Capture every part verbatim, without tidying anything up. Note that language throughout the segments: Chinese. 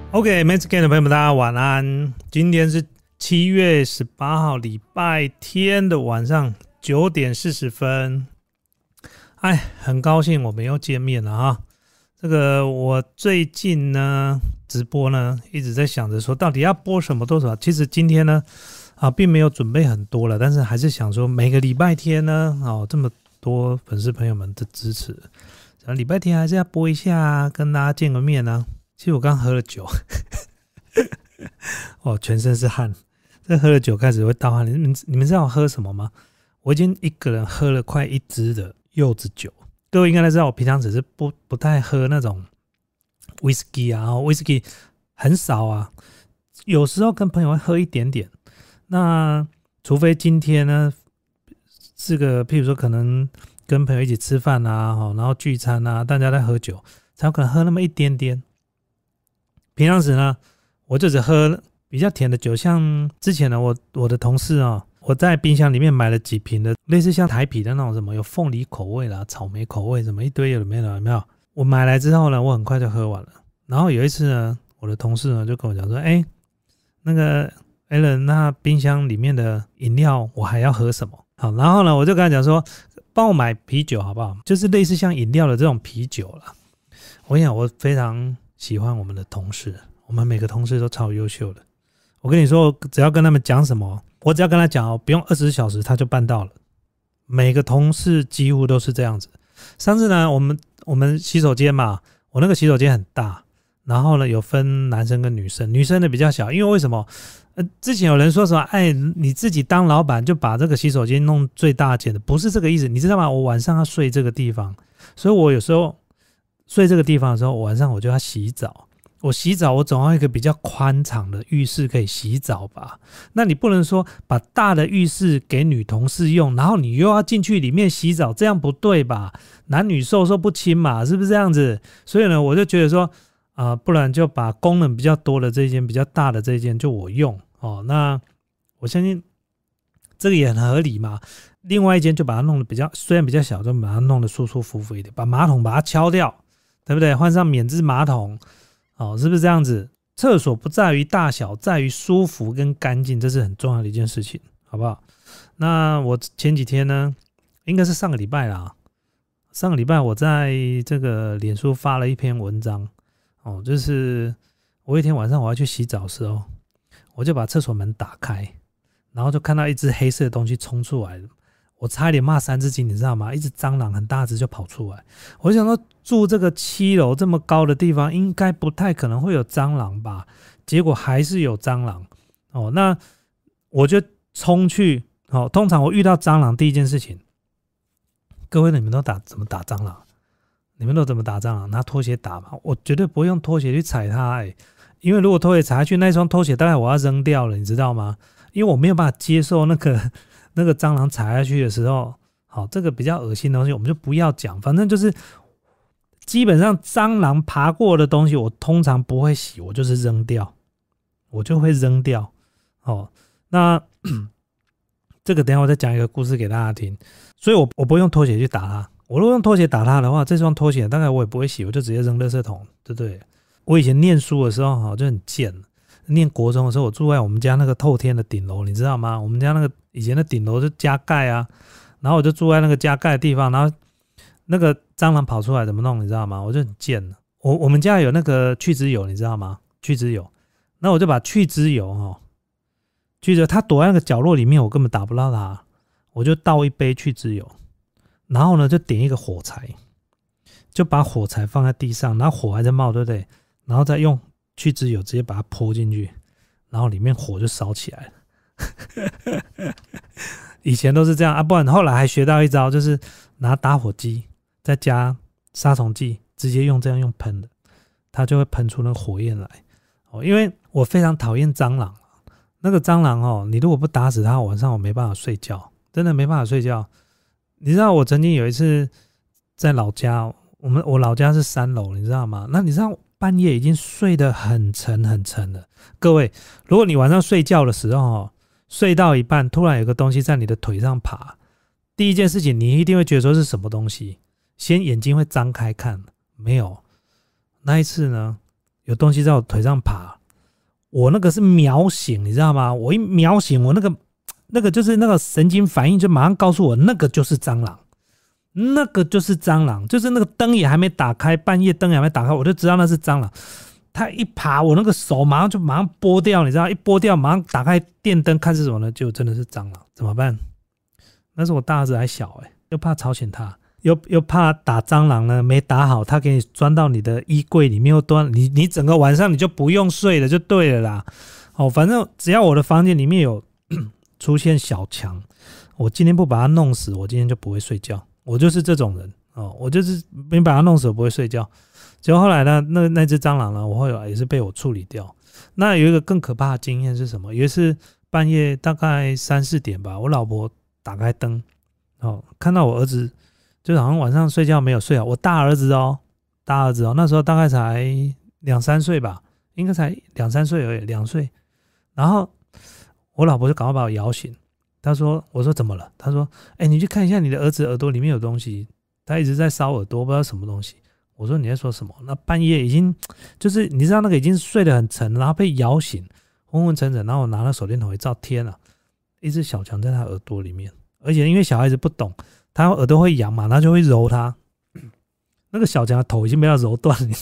OK， 每次见的朋友们，大家晚安。今天是七月十八号，礼拜天的晚上九点四十分。哎，很高兴我们又见面了哈。这个我最近呢直播呢一直在想着说，到底要播什么多少。其实今天呢啊并没有准备很多了，但是还是想说每个礼拜天呢哦这么多粉丝朋友们的支持，然后礼拜天还是要播一下，跟大家见个面啊。其实我刚喝了酒哦，全身是汗。这喝了酒开始会盗汗。你们你们知道我喝什么吗？我已经一个人喝了快一支的柚子酒。各位应该都知道，我平常只是不不太喝那种 whisky 啊 ，whisky 很少啊，有时候跟朋友会喝一点点。那除非今天呢是个，譬如说可能跟朋友一起吃饭啊，然后聚餐啊，大家在喝酒，才有可能喝那么一点点。平常时呢，我就只喝比较甜的酒，像之前呢，我我的同事啊，我在冰箱里面买了几瓶的，类似像台啤的那种什么有凤梨口味啦、草莓口味什么一堆有的没的，有没有？我买来之后呢，我很快就喝完了。然后有一次呢，我的同事呢就跟我讲说，哎，那个 Alan， 那冰箱里面的饮料我还要喝什么？好，然后呢，我就跟他讲说，帮我买啤酒好不好？就是类似像饮料的这种啤酒啦。我跟你讲，我非常喜欢我们的同事，我们每个同事都超优秀的。我跟你说，只要跟他们讲什么，我只要跟他讲哦，不用二十四小时他就办到了。每个同事几乎都是这样子。上次呢，我们我们洗手间嘛，我那个洗手间很大，然后呢有分男生跟女生，女生的比较小，因为为什么？呃，之前有人说什么，哎，你自己当老板就把这个洗手间弄最大间的，不是这个意思，你知道吗？我晚上要睡这个地方，所以我有时候睡这个地方的时候，晚上我就要洗澡。我洗澡，我总要一个比较宽敞的浴室可以洗澡吧？那你不能说把大的浴室给女同事用，然后你又要进去里面洗澡，这样不对吧？男女授受不亲嘛，是不是这样子？所以呢，我就觉得说，啊、呃，不然就把功能比较多的这一间、比较大的这一间就我用哦。那我相信这个也很合理嘛。另外一间就把它弄得比较，虽然比较小，就把它弄得舒舒服服一点，把马桶把它敲掉，对不对？换上免治马桶。哦，是不是这样子？厕所不在于大小，在于舒服跟干净，这是很重要的一件事情，好不好？那我前几天呢，应该是上个礼拜啦，上个礼拜我在这个脸书发了一篇文章，哦，就是我一天晚上我要去洗澡的时候，我就把厕所门打开，然后就看到一只黑色的东西冲出来，我差一点骂三字经，你知道吗？一只蟑螂很大只就跑出来，我想说住这个七楼这么高的地方，应该不太可能会有蟑螂吧？结果还是有蟑螂哦。那我就冲去哦。通常我遇到蟑螂第一件事情，各位你们都打怎么打蟑螂？你们都怎么打蟑螂？拿拖鞋打嘛？我绝对不会用拖鞋去踩它、欸，因为如果拖鞋踩下去，那双拖鞋大概我要扔掉了，你知道吗？因为我没有办法接受那个。那个蟑螂踩下去的时候，好，这个比较恶心的东西我们就不要讲，反正就是基本上蟑螂爬过的东西我通常不会洗，我就是扔掉，我就会扔掉。哦，那这个等一下我再讲一个故事给大家听。所以我我不用拖鞋去打它，我如果用拖鞋打它的话，这双拖鞋大概我也不会洗，我就直接扔垃圾桶，对不对？我以前念书的时候就很贱，念国中的时候我住在我们家那个透天的顶楼，你知道吗？我们家那个以前的顶楼就加盖啊，然后我就住在那个加盖的地方，然后那个蟑螂跑出来怎么弄，你知道吗？我就很贱了。我我们家有那个去脂油，你知道吗？去脂油，那我就把去脂油哦，去脂油它躲在那个角落里面，我根本打不到它，我就倒一杯去脂油，然后呢就点一个火柴，就把火柴放在地上，然后火还在冒，对不对？然后再用去脂油直接把它泼进去，然后里面火就烧起来了。以前都是这样啊，不然后来还学到一招，就是拿打火机再加杀虫剂，直接用这样用喷的，它就会喷出那个火焰来。哦，因为我非常讨厌蟑螂，那个蟑螂哦，你如果不打死它，晚上我没办法睡觉，真的没办法睡觉。你知道我曾经有一次在老家，我们我老家是三楼，你知道吗？那你知道半夜已经睡得很沉很沉了。各位，如果你晚上睡觉的时候哦，睡到一半，突然有个东西在你的腿上爬，第一件事情你一定会觉得说是什么东西，先眼睛会张开看，没有。那一次呢， 有东西在我腿上爬，我那个是秒醒，你知道吗？我一秒醒，我那个那个就是那个神经反应就马上告诉我，那个就是蟑螂，那个就是蟑螂，就是那个灯也还没打开，半夜灯也还没打开，我就知道那是蟑螂。它一爬，我那个手马上就马上拨掉，你知道，一拨掉，马上打开电灯看是什么呢？就真的是蟑螂，怎么办？那时候我大儿子还小、欸，又怕吵醒他，又又怕打蟑螂呢，没打好，他给你钻到你的衣柜里面，又钻你，你整个晚上你就不用睡了，就对了啦。哦，反正只要我的房间里面有出现小强，我今天不把它弄死，我今天就不会睡觉。我就是这种人哦，我就是没把它弄死，我不会睡觉。结果后来呢，那那只蟑螂呢，我后来也是被我处理掉。那有一个更可怕的经验是什么？有一次半夜大概三四点吧，我老婆打开灯，哦，看到我儿子，就好像晚上睡觉没有睡好。我大儿子哦，大儿子哦，那时候大概才两三岁吧，应该才两三岁而已，两岁。然后我老婆就赶快把我摇醒，她说：“我说怎么了？”她说：“哎、欸，你去看一下你的儿子耳朵里面有东西，他一直在烧耳朵，不知道什么东西。”我说你在说什么？那半夜已经就是你知道那个已经睡得很沉，然后被摇醒，昏昏沉沉，然后我拿了手电筒一照，天啊，一只小强在他耳朵里面，而且因为小孩子不懂，他耳朵会痒嘛，他就会揉他，那个小强的头已经被他揉断了。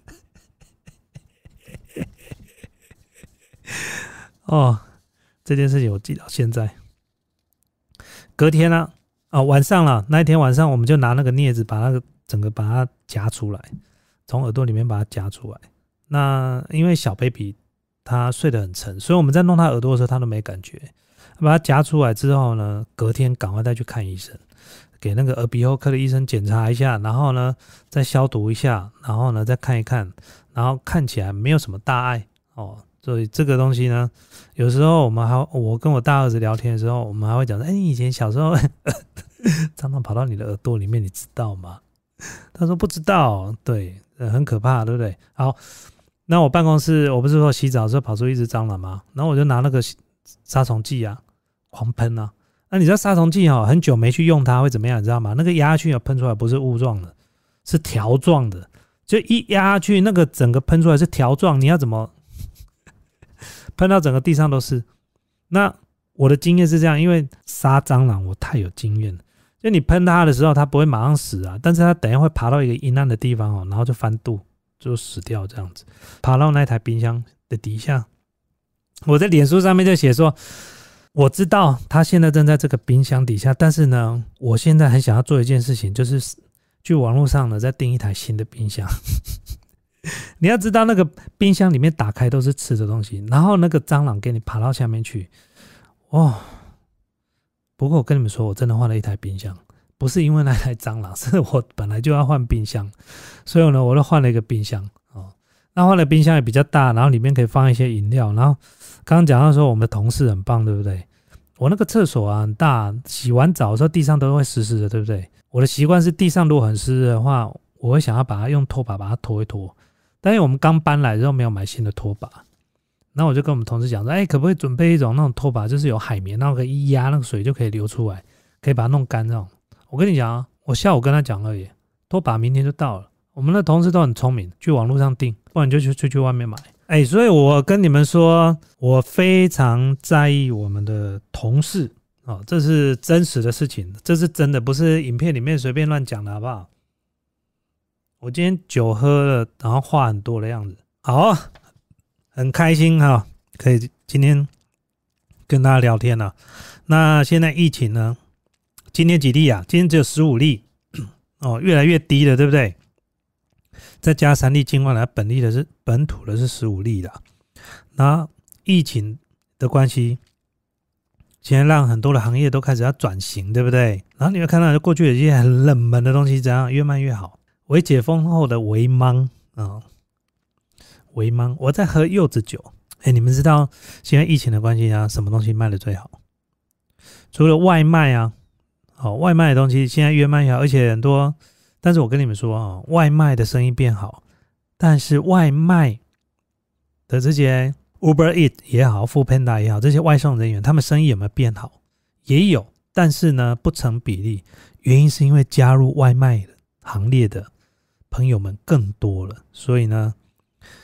哦，这件事情我记到现在。隔天呢、啊，哦晚上了，那一天晚上我们就拿那个镊子把那个。整个把它夹出来，从耳朵里面把它夹出来。那因为小 baby 他睡得很沉，所以我们在弄他耳朵的时候他都没感觉。把它夹出来之后呢，隔天赶快再去看医生，给那个耳鼻喉科的医生检查一下，然后呢再消毒一下，然后呢再看一看，然后看起来没有什么大碍哦。所以这个东西呢，有时候我们还我跟我大儿子聊天的时候，我们还会讲说：“哎，你以前小时候蟑螂跑到你的耳朵里面，你知道吗？”他说不知道，对，很可怕，对不对？好，那我办公室，我不是说洗澡的时候跑出一只蟑螂吗？然后我就拿那个杀虫剂啊，狂喷啊。那你知道杀虫剂哦，很久没去用它会怎么样？你知道吗？那个压下去喷出来不是雾状的，是条状的，就一压下去，那个整个喷出来是条状，你要怎么喷到整个地上都是？那我的经验是这样，因为杀蟑螂我太有经验了。就你喷它的时候，它不会马上死啊，但是它等一下会爬到一个阴暗的地方哦，然后就翻肚，就死掉这样子，爬到那台冰箱的底下。我在脸书上面就写说，我知道它现在正在这个冰箱底下，但是呢，我现在很想要做一件事情，就是去网络上呢再订一台新的冰箱。你要知道那个冰箱里面打开都是吃的东西，然后那个蟑螂给你爬到下面去，哦。不过我跟你们说，我真的换了一台冰箱，不是因为那台蟑螂，是我本来就要换冰箱，所以呢，我就换了一个冰箱哦。那换了冰箱也比较大，然后里面可以放一些饮料。然后刚刚讲到说我们的同事很棒，对不对？我那个厕所啊很大，洗完澡的时候地上都会湿湿的，对不对？我的习惯是地上如果很湿的话，我会想要把它用拖把把它拖一拖。但是我们刚搬来之后没有买新的拖把。那我就跟我们同事讲说，哎，可不可以准备一种那种拖把，就是有海绵，然后可以一压，那个水就可以流出来，可以把它弄干这种。我跟你讲啊，我下午跟他讲而已，拖把明天就到了。我们的同事都很聪明，去网络上订，不然你就去出去外面买。哎，所以我跟你们说，我非常在意我们的同事哦，这是真实的事情，这是真的，不是影片里面随便乱讲的，好不好？我今天酒喝了，然后话很多的样子，好啊。很开心哈、哦，可以今天跟大家聊天了、啊。那现在疫情呢？今天几例啊？今天只有十五例哦，越来越低了，对不对？再加三例境外来，本地的是本土的是十五例啦。那疫情的关系，现在让很多的行业都开始要转型，对不对？然后你会看到过去有一些很冷门的东西，怎样越卖越好。微解封后的微芒啊。微芒，我在喝柚子酒。哎，你们知道现在疫情的关系啊，什么东西卖的最好？除了外卖啊，哦，外卖的东西现在越卖越好，而且很多。但是我跟你们说啊，外卖的生意变好，但是外卖的这些 Uber Eats 也好 ，Foodpanda 也好，这些外送人员他们生意有没有变好？也有，但是呢不成比例。原因是因为加入外卖行列的朋友们更多了，所以呢。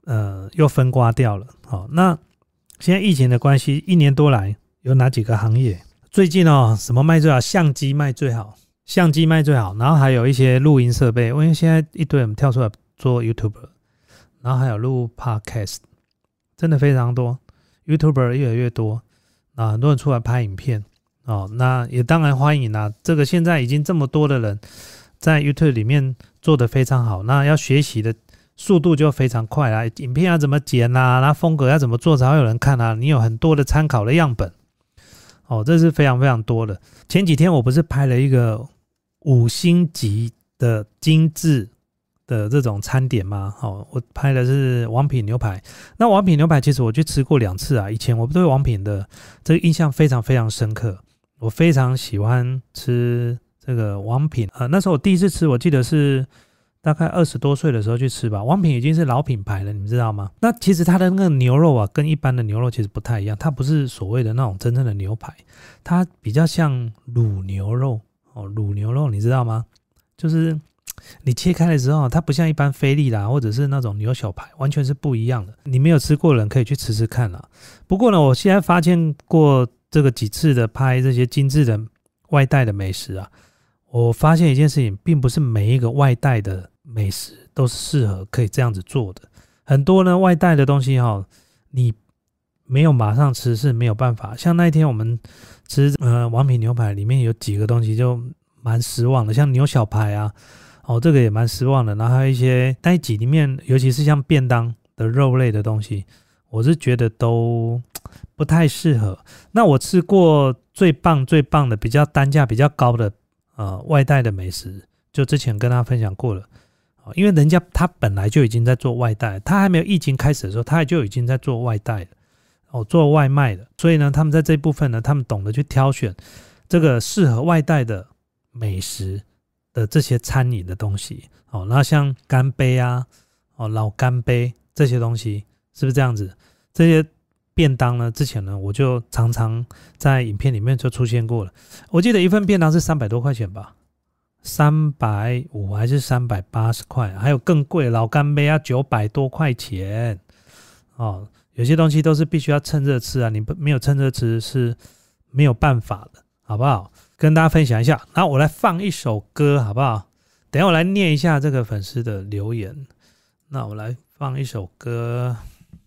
呃又分刮掉了。好，那现在疫情的关系，一年多来有哪几个行业？最近哦，什么卖最好？相机卖最好，相机卖最好，然后还有一些录音设备，因为现在一堆人跳出来做 YouTuber， 然后还有录 Podcast， 真的非常多 ，YouTuber 越来越多，啊，很多人出来拍影片哦，那也当然欢迎啦。这个现在已经这么多的人在 YouTube 里面做得非常好，那要学习的速度就非常快啦，影片要怎么剪啊，那风格要怎么做才会有人看啊，你有很多的参考的样本哦，这是非常非常多的。前几天我不是拍了一个五星级的精致的这种餐点吗？哦，我拍的是王品牛排。那王品牛排其实我去吃过两次啊，以前我对王品的这个印象非常非常深刻，我非常喜欢吃这个王品。呃，那时候我第一次吃，我记得是大概二十多岁的时候去吃吧。王品已经是老品牌了，你们知道吗？那其实它的那个牛肉啊，跟一般的牛肉其实不太一样，它不是所谓的那种真正的牛排，它比较像卤牛肉哦，卤牛肉你知道吗？就是你切开的时候，它不像一般菲力啦，或者是那种牛小排，完全是不一样的。你没有吃过的人可以去吃吃看啦。不过呢，我现在发现过这个几次的拍这些精致的外带的美食啊，我发现一件事情，并不是每一个外带的美食都是适合可以这样子做的。很多呢外带的东西哈，你没有马上吃是没有办法。像那一天我们吃呃王品牛排，里面有几个东西就蛮失望的，像牛小排啊。哦，这个也蛮失望的。然后还有一些那一集里面，尤其是像便当的肉类的东西，我是觉得都不太适合。那我吃过最棒最棒的，比较单价比较高的呃外带的美食，就之前跟大家分享过了。哦，因为人家他本来就已经在做外带，他还没有疫情开始的时候，他就已经在做外带了，哦，做外卖的。所以呢，他们在这一部分呢，他们懂得去挑选这个适合外带的美食的这些餐饮的东西，哦，那像干杯啊，哦，老干杯这些东西，是不是这样子？这些便当呢，之前呢，我就常常在影片里面就出现过了。我记得一份便当是三百多块钱吧，三百五十还是三百八十块，还有更贵，老干杯要九百多块钱。哦，有些东西都是必须要趁热吃啊，你没有趁热吃是没有办法的，好不好？跟大家分享一下，然后我来放一首歌好不好？等一下我来念一下这个粉丝的留言。那我来放一首歌，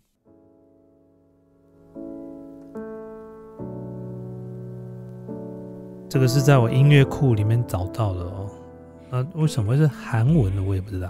这个是在我音乐库里面找到的哦。那为什么会是韩文的我也不知道。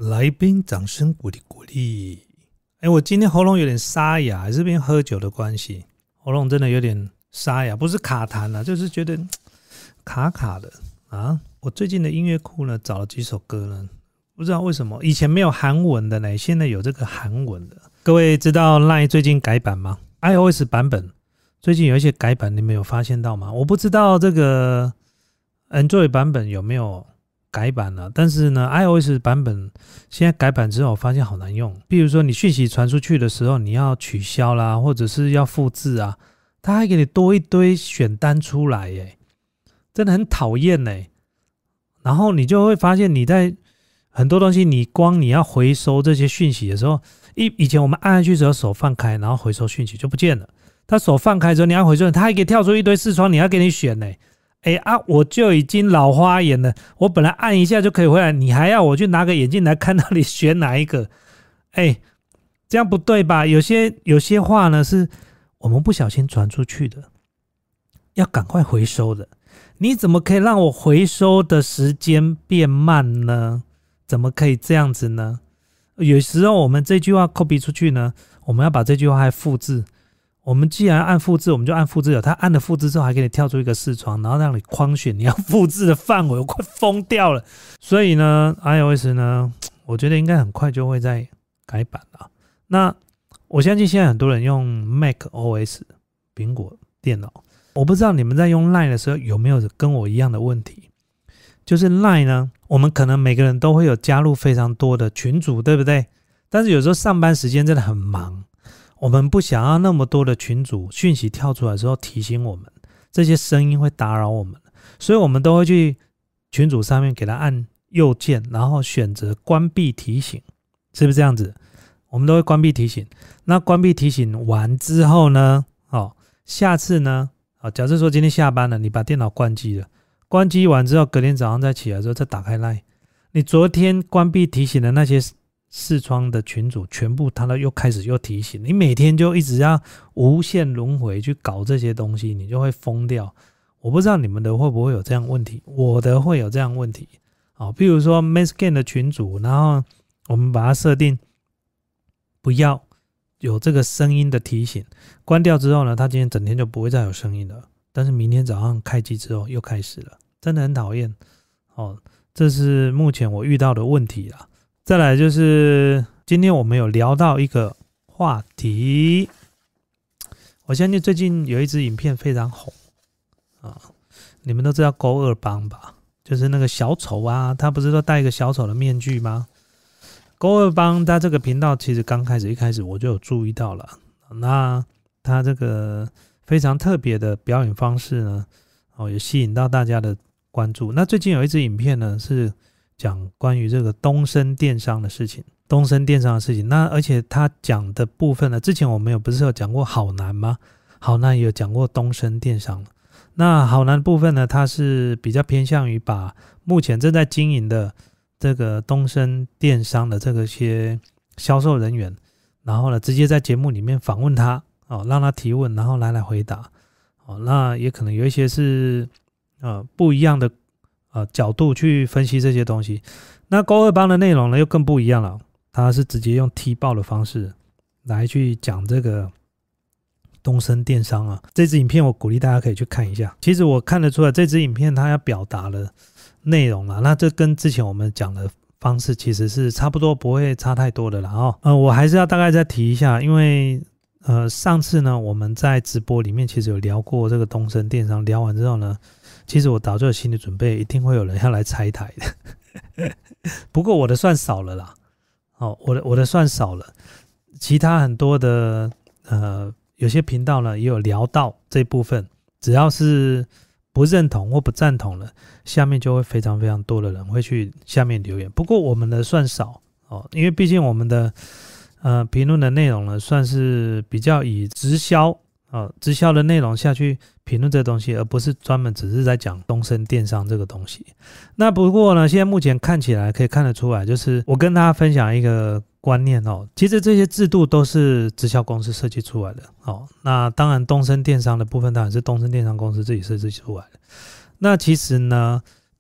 来宾掌声鼓励鼓励。哎，我今天喉咙有点沙哑，还是因为喝酒的关系，喉咙真的有点沙哑，不是卡痰啊，就是觉得卡卡的啊。我最近的音乐库呢找了几首歌呢，不知道为什么以前没有韩文的呢，现在有这个韩文的。各位知道 LINE 最近改版吗？ iOS 版本最近有一些改版，你们有发现到吗？我不知道这个 Android 版本有没有改版了、啊，但是呢 iOS 版本现在改版之后我发现好难用。比如说你讯息传出去的时候，你要取消啦，或者是要复制啊，它还给你多一堆选单出来耶，真的很讨厌耶。然后你就会发现你在很多东西，你光你要回收这些讯息的时候，以以前我们按下去的时候手放开，然后回收讯息就不见了。他手放开之后，你要回收，他还可以跳出一堆视窗，你要给你选呢。哎啊，我就已经老花眼了，我本来按一下就可以回来，你还要我去拿个眼镜来看到你选哪一个？哎，这样不对吧？有些有些话呢是我们不小心传出去的，要赶快回收的。你怎么可以让我回收的时间变慢呢？怎么可以这样子呢？有时候我们这句话 copy 出去呢，我们要把这句话还复制。我们既然按复制，我们就按复制了。他按了复制之后，还给你跳出一个视窗，然后让你框选你要复制的范围，我快疯掉了。所以呢 ，iOS 呢，我觉得应该很快就会再改版了。那我相信现在很多人用 macOS 苹果电脑。我不知道你们在用 LINE 的时候有没有跟我一样的问题，就是 LINE 呢，我们可能每个人都会有加入非常多的群组，对不对？但是有时候上班时间真的很忙，我们不想要那么多的群组讯息跳出来的时候提醒我们，这些声音会打扰我们，所以我们都会去群组上面给它按右键，然后选择关闭提醒，是不是这样子？我们都会关闭提醒。那关闭提醒完之后呢，哦，下次呢，好，假设说今天下班了，你把电脑关机了，关机完之后，隔天早上再起来之后再打开 LINE， 你昨天关闭提醒的那些视窗的群组，全部它都又开始又提醒，你每天就一直要无限轮回去搞这些东西，你就会疯掉。我不知道你们的会不会有这样问题，我的会有这样问题。好，比如说 Manscan 的群组，然后我们把它设定不要有这个声音的提醒，关掉之后呢，它今天整天就不会再有声音了。但是明天早上开机之后又开始了，真的很讨厌。哦，这是目前我遇到的问题啦。再来就是今天我们有聊到一个话题，我相信最近有一支影片非常红啊，你们都知道勾二帮吧？就是那个小丑啊，他不是都戴一个小丑的面具吗？勾二帮他这个频道其实刚开始一开始我就有注意到了，那他这个非常特别的表演方式呢，哦，也吸引到大家的关注。那最近有一支影片呢，是讲关于这个东升电商的事情，东升电商的事情。那而且他讲的部分呢，之前我们有不是有讲过好男吗？好男也有讲过东升电商。那好男部分呢，他是比较偏向于把目前正在经营的这个东升电商的这个些销售人员，然后呢，直接在节目里面访问他，哦，让他提问，然后来来回答。哦，那也可能有一些是呃不一样的呃角度去分析这些东西。那勾二帮的内容呢又更不一样了，他是直接用踢爆的方式来去讲这个东升电商啊。这支影片我鼓励大家可以去看一下。其实我看得出来，这支影片它要表达的内容啊，那这跟之前我们讲的方式其实是差不多，不会差太多的啦。哦，呃，我还是要大概再提一下，因为呃上次呢我们在直播里面其实有聊过这个东升电商，聊完之后呢，其实我早就有心理准备，一定会有人要来拆台的。不过我的算少了啦，哦，我的我的算少了，其他很多的呃有些频道呢也有聊到这部分，只要是不认同或不赞同了，下面就会非常非常多的人会去下面留言。不过我们的算少哦，因为毕竟我们的呃评论的内容呢，算是比较以直销呃直销的内容下去评论这东西，而不是专门只是在讲东升电商这个东西。那不过呢，现在目前看起来可以看得出来，就是我跟大家分享一个观念哦，其实这些制度都是直销公司设计出来的哦。那当然东升电商的部分当然是东升电商公司自己设计出来的。那其实呢，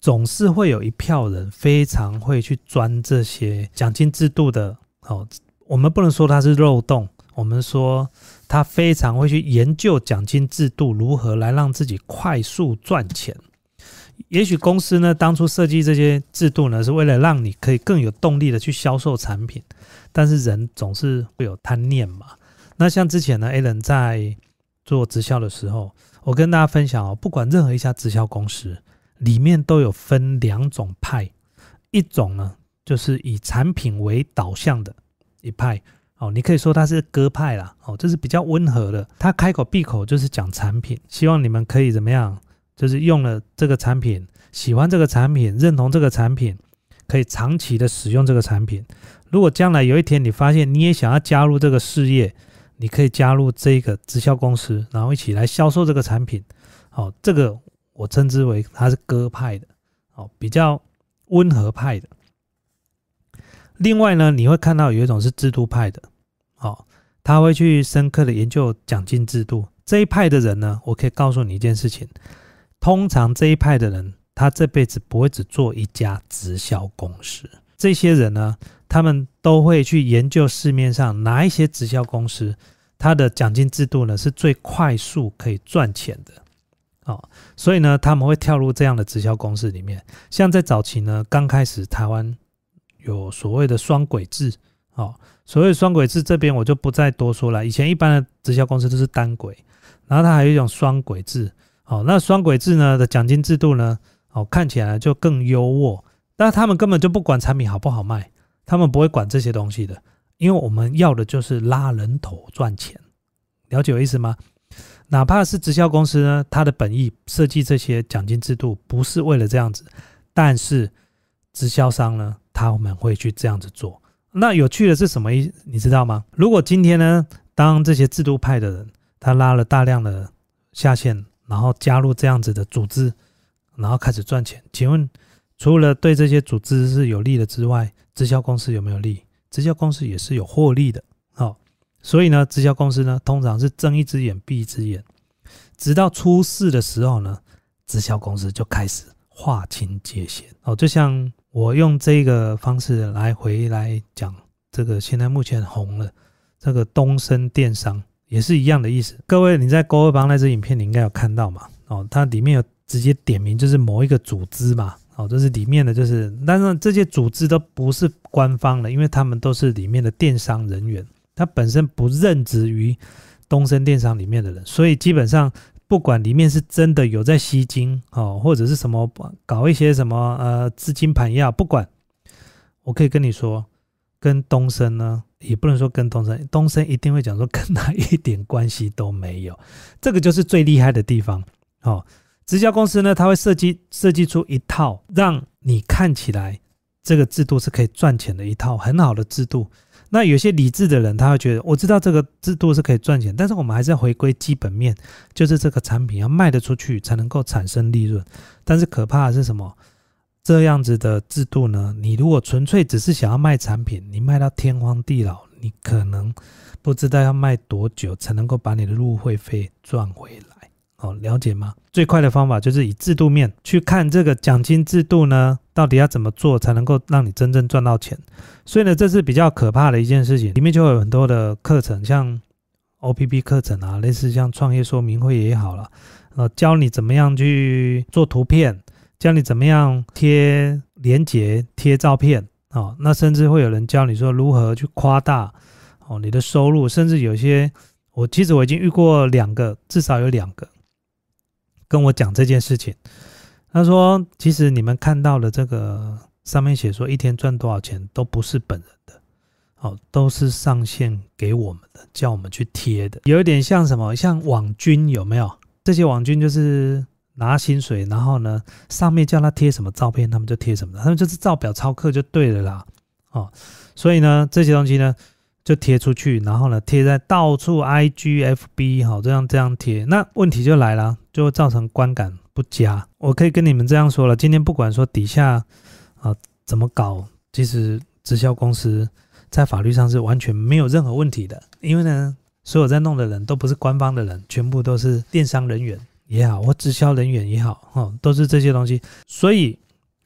总是会有一票人非常会去钻这些奖金制度的，哦，我们不能说它是漏洞，我们说他非常会去研究奖金制度如何来让自己快速赚钱。也许公司呢当初设计这些制度呢是为了让你可以更有动力的去销售产品，但是人总是会有贪念嘛。那像之前呢 Alan 在做直销的时候，我跟大家分享哦，不管任何一家直销公司里面都有分两种派，一种呢就是以产品为导向的一派，哦，你可以说它是鸽派啦，哦，这是比较温和的，他开口闭口就是讲产品，希望你们可以怎么样，就是用了这个产品，喜欢这个产品，认同这个产品，可以长期的使用这个产品。如果将来有一天你发现你也想要加入这个事业，你可以加入这个直销公司，然后一起来销售这个产品，哦，这个我称之为它是鸽派的，哦，比较温和派的。另外呢，你会看到有一种是制度派的，哦，他会去深刻的研究奖金制度。这一派的人呢，我可以告诉你一件事情，通常这一派的人，他这辈子不会只做一家直销公司。这些人呢，他们都会去研究市面上哪一些直销公司，它的奖金制度呢是最快速可以赚钱的。哦，所以呢，他们会跳入这样的直销公司里面。像在早期呢，刚开始台湾有所谓的双轨制，哦，所谓的双轨制这边我就不再多说了。以前一般的直销公司都是单轨，然后它还有一种双轨制。哦，那双轨制呢的奖金制度呢，哦，看起来就更优渥，但他们根本就不管产品好不好卖，他们不会管这些东西的，因为我们要的就是拉人头赚钱。了解我意思吗？哪怕是直销公司呢，它的本意设计这些奖金制度不是为了这样子，但是直销商呢，他们会去这样子做。那有趣的是什么意思？你知道吗？如果今天呢，当这些制度派的人，他拉了大量的下线，然后加入这样子的组织，然后开始赚钱，请问除了对这些组织是有利的之外，直销公司有没有利？直销公司也是有获利的。哦，所以呢，直销公司呢，通常是睁一只眼闭一只眼，直到出事的时候呢，直销公司就开始划清界限。哦，就像我用这个方式来回来讲，这个现在目前红了这个东森电商也是一样的意思。各位你在勾二帮那支影片你应该有看到嘛？哦，它里面有直接点名就是某一个组织嘛。哦，这是里面的就是，但是这些组织都不是官方的，因为他们都是里面的电商人员，他本身不任职于东森电商里面的人，所以基本上不管里面是真的有在吸金，哦，或者是什么搞一些什么呃资金盘压，不管，我可以跟你说，跟东森呢也不能说跟东森，东森一定会讲说跟他一点关系都没有，这个就是最厉害的地方。哦，直销公司呢，它会设计设计出一套让你看起来这个制度是可以赚钱的一套很好的制度。那有些理智的人他会觉得，我知道这个制度是可以赚钱，但是我们还是要回归基本面，就是这个产品要卖得出去才能够产生利润。但是可怕的是什么？这样子的制度呢，你如果纯粹只是想要卖产品，你卖到天荒地老，你可能不知道要卖多久才能够把你的入会费赚回来。哦，了解吗？最快的方法就是以制度面去看这个奖金制度呢，到底要怎么做才能够让你真正赚到钱。所以呢，这是比较可怕的一件事情。里面就有很多的课程，像 O P P 课程啊，类似像创业说明会也好了，呃，教你怎么样去做图片，教你怎么样贴连结、贴照片。哦，那甚至会有人教你说如何去夸大哦你的收入，甚至有些我其实我已经遇过两个，至少有两个。跟我讲这件事情，他说其实你们看到的这个上面写说一天赚多少钱都不是本人的，哦，都是上线给我们的，叫我们去贴的，有一点像什么，像网军有没有？这些网军就是拿薪水，然后呢上面叫他贴什么照片他们就贴什么，他们就是照表操课就对了啦。哦，所以呢这些东西呢就贴出去，然后呢贴在到处 I G F B， 好，这样这样贴，那问题就来了，就会造成观感不佳。我可以跟你们这样说了，今天不管说底下啊怎么搞，其实直销公司在法律上是完全没有任何问题的，因为呢所有在弄的人都不是官方的人，全部都是电商人员也好或直销人员也好，哦，都是这些东西。所以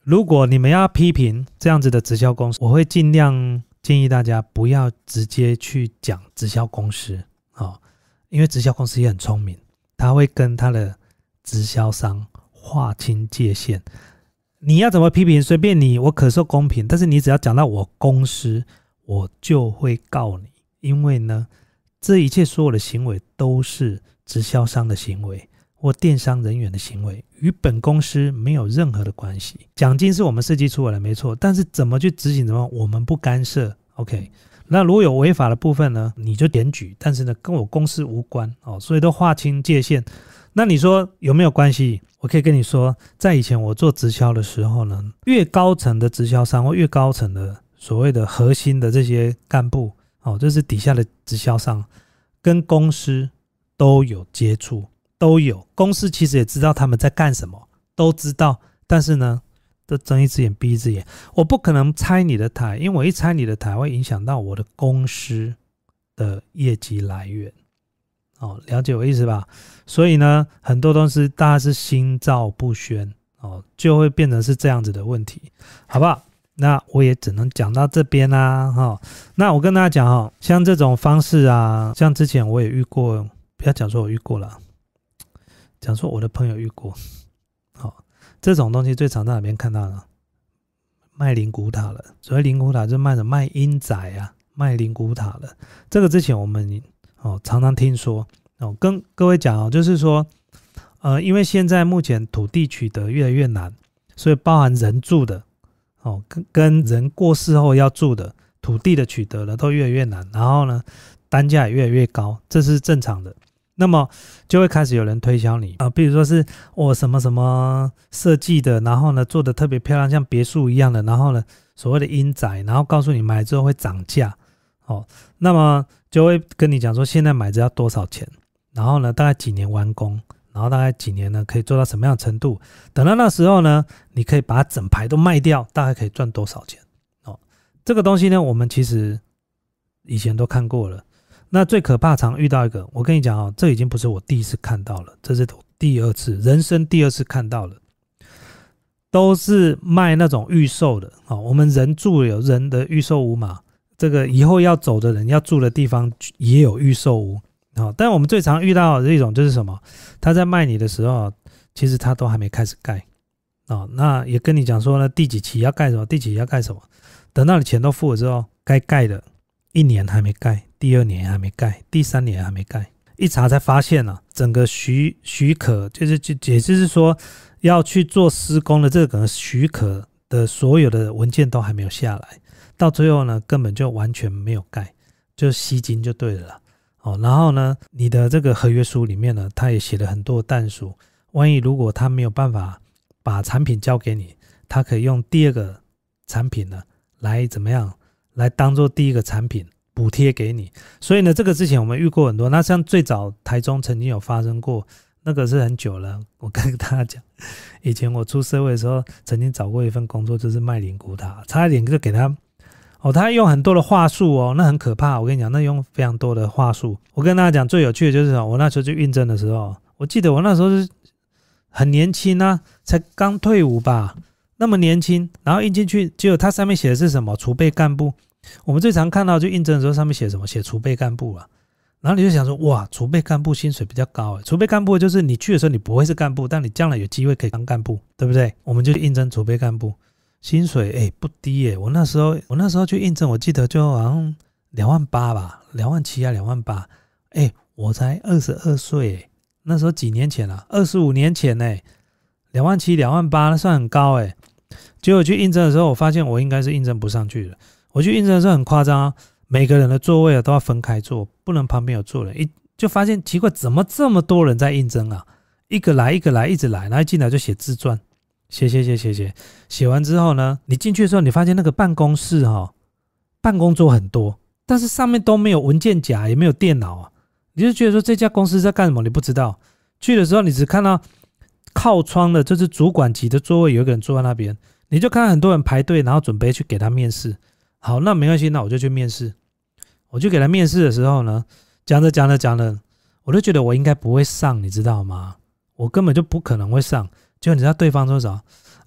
如果你们要批评这样子的直销公司，我会尽量建议大家不要直接去讲直销公司、哦、因为直销公司也很聪明，他会跟他的直销商划清界限。你要怎么批评随便你，我可受公平，但是你只要讲到我公司，我就会告你。因为呢，这一切所有的行为都是直销商的行为或电商人员的行为，与本公司没有任何的关系。奖金是我们设计出来的没错，但是怎么去执行，怎么我们不干涉。 OK， 那如果有违法的部分呢，你就检举，但是呢跟我公司无关、哦、所以都划清界限。那你说有没有关系？我可以跟你说，在以前我做直销的时候呢，越高层的直销商或越高层的所谓的核心的这些干部、哦、就是底下的直销商跟公司都有接触，都有，公司其实也知道他们在干什么，都知道，但是呢都睁一只眼闭一只眼。我不可能拆你的台，因为我一拆你的台会影响到我的公司的业绩来源、哦、了解我意思吧？所以呢很多东西大家是心照不宣、哦、就会变成是这样子的问题，好不好？那我也只能讲到这边啦、哦、那我跟大家讲、哦、像这种方式啊，像之前我也遇过，不要讲说我遇过啦，讲说我的朋友遇过、哦、这种东西最常在哪边看到呢？卖灵骨塔了。所谓灵骨塔就是卖什么？卖阴宅啊，卖灵骨塔了。这个之前我们、哦、常常听说、哦、跟各位讲、哦、就是说呃，因为现在目前土地取得越来越难，所以包含人住的、哦、跟, 跟人过世后要住的土地的取得了都越来越难，然后呢单价也越来越高，这是正常的。那么就会开始有人推销你啊、呃，比如说是我、哦、什么什么设计的，然后呢做的特别漂亮，像别墅一样的，然后呢所谓的阴宅，然后告诉你买之后会涨价，哦，那么就会跟你讲说现在买着要多少钱，然后呢大概几年完工，然后大概几年呢可以做到什么样的程度，等到那时候呢你可以把整排都卖掉，大概可以赚多少钱。哦，这个东西呢我们其实以前都看过了。那最可怕常遇到一个，我跟你讲哦，这已经不是我第一次看到了，这是第二次，人生第二次看到了，都是卖那种预售的、哦、我们人住有人的预售屋嘛，这个以后要走的人要住的地方也有预售屋、哦、但我们最常遇到的一种就是什么，他在卖你的时候其实他都还没开始盖、哦、那也跟你讲说呢第几期要盖什么，第几期要盖什么，等到你钱都付了之后，该盖的一年还没盖，第二年还没盖，第三年还没盖，一查才发现啊，整个许许可就是就也就是说要去做施工的这个许可的所有的文件都还没有下来，到最后呢根本就完全没有盖，就吸金就对了啦。哦，然后呢你的这个合约书里面呢他也写了很多但书，万一如果他没有办法把产品交给你，他可以用第二个产品呢来怎么样来当做第一个产品补贴给你。所以呢这个之前我们遇过很多，那像最早台中曾经有发生过，那个是很久了，我跟大家讲，以前我出社会的时候曾经找过一份工作，就是卖灵骨塔，差一点就给他哦，他用很多的话术哦，那很可怕，我跟你讲，那用非常多的话术。我跟大家讲最有趣的就是我那时候去应征的时候，我记得我那时候是很年轻啊，才刚退伍吧，那么年轻，然后印进去，结果它上面写的是什么储备干部，我们最常看到就应征的时候上面写什么，写储备干部啊，然后你就想说哇，储备干部薪水比较高，储备干部就是你去的时候你不会是干部，但你将来有机会可以当干部，对不对？我们就应征储备干部，薪水哎不低耶，我那时候我那时候去应征，我记得就好像两万八吧，两万七啊两万八，哎我才二十二岁，那时候几年前啊，二十五年前哎，两万七两万八那算很高哎。结果去应征的时候，我发现我应该是应征不上去了。我去应征的时候很夸张啊，每个人的座位都要分开坐，不能旁边有坐人，一就发现奇怪，怎么这么多人在应征啊？一个来一个来一直来，然后一进来就写自传，写写写写写，写完之后呢，你进去的时候，你发现那个办公室哦，办公桌很多，但是上面都没有文件夹，也没有电脑啊，你就觉得说这家公司在干什么？你不知道。去的时候你只看到靠窗的，就是主管级的座位，有一个人坐在那边，你就看到很多人排队，然后准备去给他面试。好，那没关系，那我就去面试。我去给他面试的时候呢，讲着讲着讲着，我就觉得我应该不会上，你知道吗？我根本就不可能会上。结果你知道对方说什么？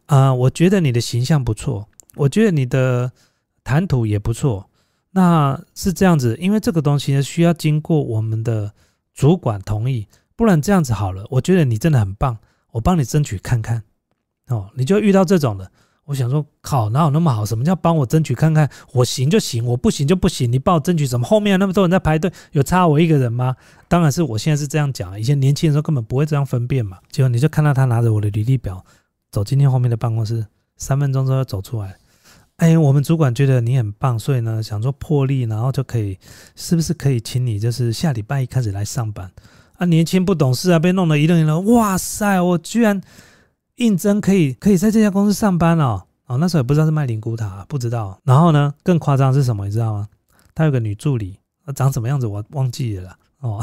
呃，我觉得你的形象不错，我觉得你的谈吐也不错，那是这样子，因为这个东西呢需要经过我们的主管同意，不然这样子好了，我觉得你真的很棒，我帮你争取看看哦，你就遇到这种的。我想说靠，哪有那么好，什么叫帮我争取看看，我行就行，我不行就不行，你帮我争取什么，后面那么多人在排队，有差我一个人吗？当然是我现在是这样讲，以前年轻的时候根本不会这样分辨嘛。结果你就看到他拿着我的履历表走进去后面的办公室，三分钟之后走出来，哎，我们主管觉得你很棒，所以呢想说破例，然后就可以是不是可以请你就是下礼拜一开始来上班啊？年轻不懂事啊，被弄得一愣一愣，哇塞，我居然应征可以可以在这家公司上班哦。哦，那时候也不知道是卖灵骨塔，不知道。然后呢，更夸张的是什么，你知道吗？他有个女助理，长什么样子我忘记了啦哦。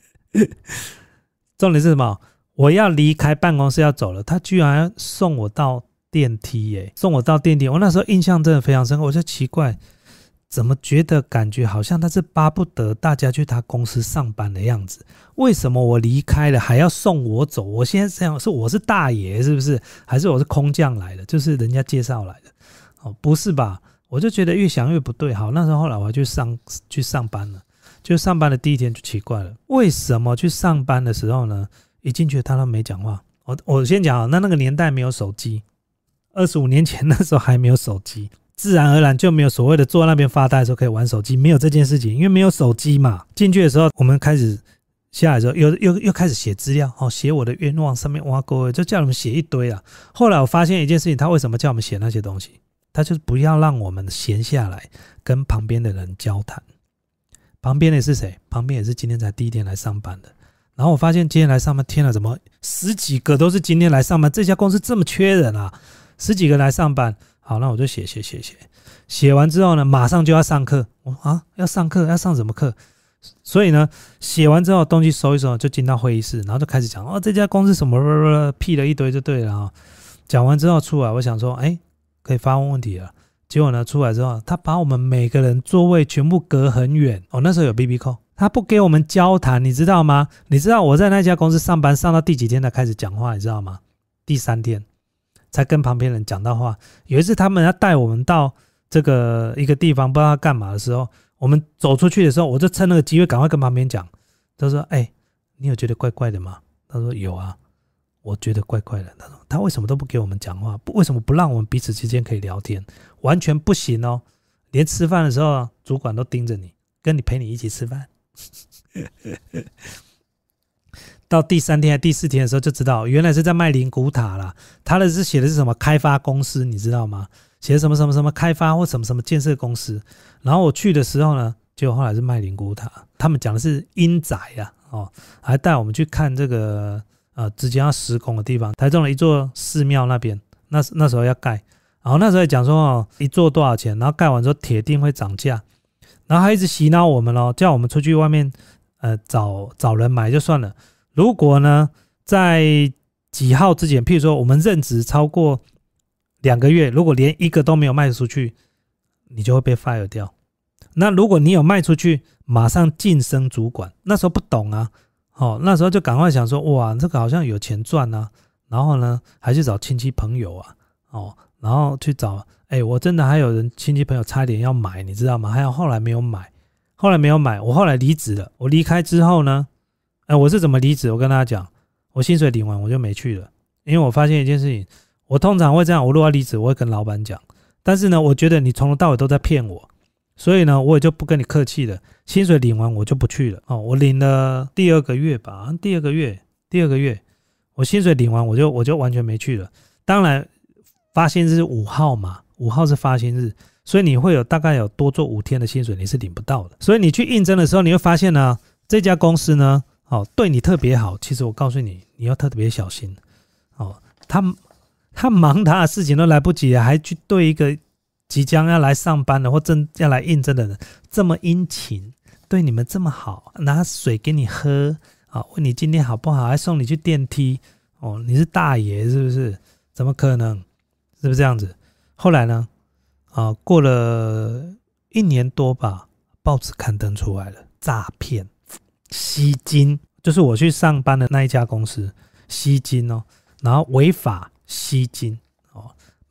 重点是什么？我要离开办公室要走了，他居然要送我到电梯耶，送我到电梯。我那时候印象真的非常深刻，我就奇怪，怎么觉得感觉好像他是巴不得大家去他公司上班的样子？为什么我离开了还要送我走？我现在这样是我是大爷是不是？还是我是空降来的？就是人家介绍来的？哦，不是吧？我就觉得越想越不对。好，那时候后来我去上去上班了，就上班的第一天就奇怪了，为什么去上班的时候呢？一进去他都没讲话。我我先讲，那那个年代没有手机，二十五年前那时候还没有手机。自然而然就没有所谓的坐在那边发呆的时候可以玩手机，没有这件事情，因为没有手机嘛。进去的时候，我们开始下来的时候，又又又开始写资料，哦，写我的愿望，上面挖沟，就叫我们写一堆啊。后来我发现一件事情，他为什么叫我们写那些东西？他就是不要让我们闲下来跟旁边的人交谈。旁边的是谁？旁边也是今天才第一天来上班的。然后我发现今天来上班，天啊，怎么十几个都是今天来上班？这家公司这么缺人啊，十几个来上班。好，那我就写写写写，写完之后呢，马上就要上课。我啊，要上课，要上什么课？所以呢，写完之后东西收一收，就进到会议室，然后就开始讲哦，这家公司什么屁了一堆就对了啊。讲完之后出来，我想说，哎，可以发问问题了。结果呢，出来之后，他把我们每个人座位全部隔很远。哦，那时候有 B B call， 他不给我们交谈，你知道吗？你知道我在那家公司上班上到第几天才开始讲话，你知道吗？第三天。才跟旁边人讲到话。有一次他们要带我们到这个一个地方，不知道他干嘛的时候，我们走出去的时候，我就趁那个机会赶快跟旁边讲。他说：“哎、欸，你有觉得怪怪的吗？”他说：“有啊，我觉得怪怪的。”他说：“他为什么都不给我们讲话？为什么不让我们彼此之间可以聊天？完全不行哦！连吃饭的时候，主管都盯着你，跟你陪你一起吃饭。”到第三天还第四天的时候就知道，原来是在卖灵骨塔啦。他的是写的是什么开发公司，你知道吗？写的什么什么什么开发或什么什么建设公司。然后我去的时候呢，结果后来是卖灵骨塔。他们讲的是阴宅啊，哦，还带我们去看这个呃即将要施工的地方，台中的一座寺庙那边，那那时候要盖。然后那时候也讲说哦，一座多少钱，然后盖完之后铁定会涨价。然后他一直洗脑我们哦，叫我们出去外面呃找找人买就算了。如果呢，在几号之前，譬如说我们任职超过两个月，如果连一个都没有卖出去，你就会被 fire 掉。那如果你有卖出去，马上晋升主管。那时候不懂啊，哦，那时候就赶快想说，哇，这个好像有钱赚啊。然后呢，还去找亲戚朋友啊，哦，然后去找，哎，我真的还有人亲戚朋友差点要买，你知道吗？还有后来没有买，后来没有买，我后来离职了。我离开之后呢？哎，我是怎么离职？我跟大家讲，我薪水领完我就没去了，因为我发现一件事情，我通常会这样，我如果要离职，我会跟老板讲，但是呢，我觉得你从头到尾都在骗我，所以呢，我也就不跟你客气了，薪水领完我就不去了。哦，我领了第二个月吧，第二个月，第二个月，我薪水领完我就我就完全没去了。当然，发薪日是五号嘛，五号是发薪日，所以你会有大概有多做五天的薪水，你是领不到的。所以你去应征的时候，你会发现呢，这家公司呢。哦，对你特别好，其实我告诉你，你要特别小心。哦，他他忙他的事情都来不及了，还去对一个即将要来上班的或正要来应征的人这么殷勤，对你们这么好，拿水给你喝，啊，问你今天好不好，还送你去电梯。哦，你是大爷是不是？怎么可能？是不是这样子？后来呢？啊，过了一年多吧，报纸刊登出来了，诈骗。吸金，就是我去上班的那一家公司吸金哦，然后违法吸金哦，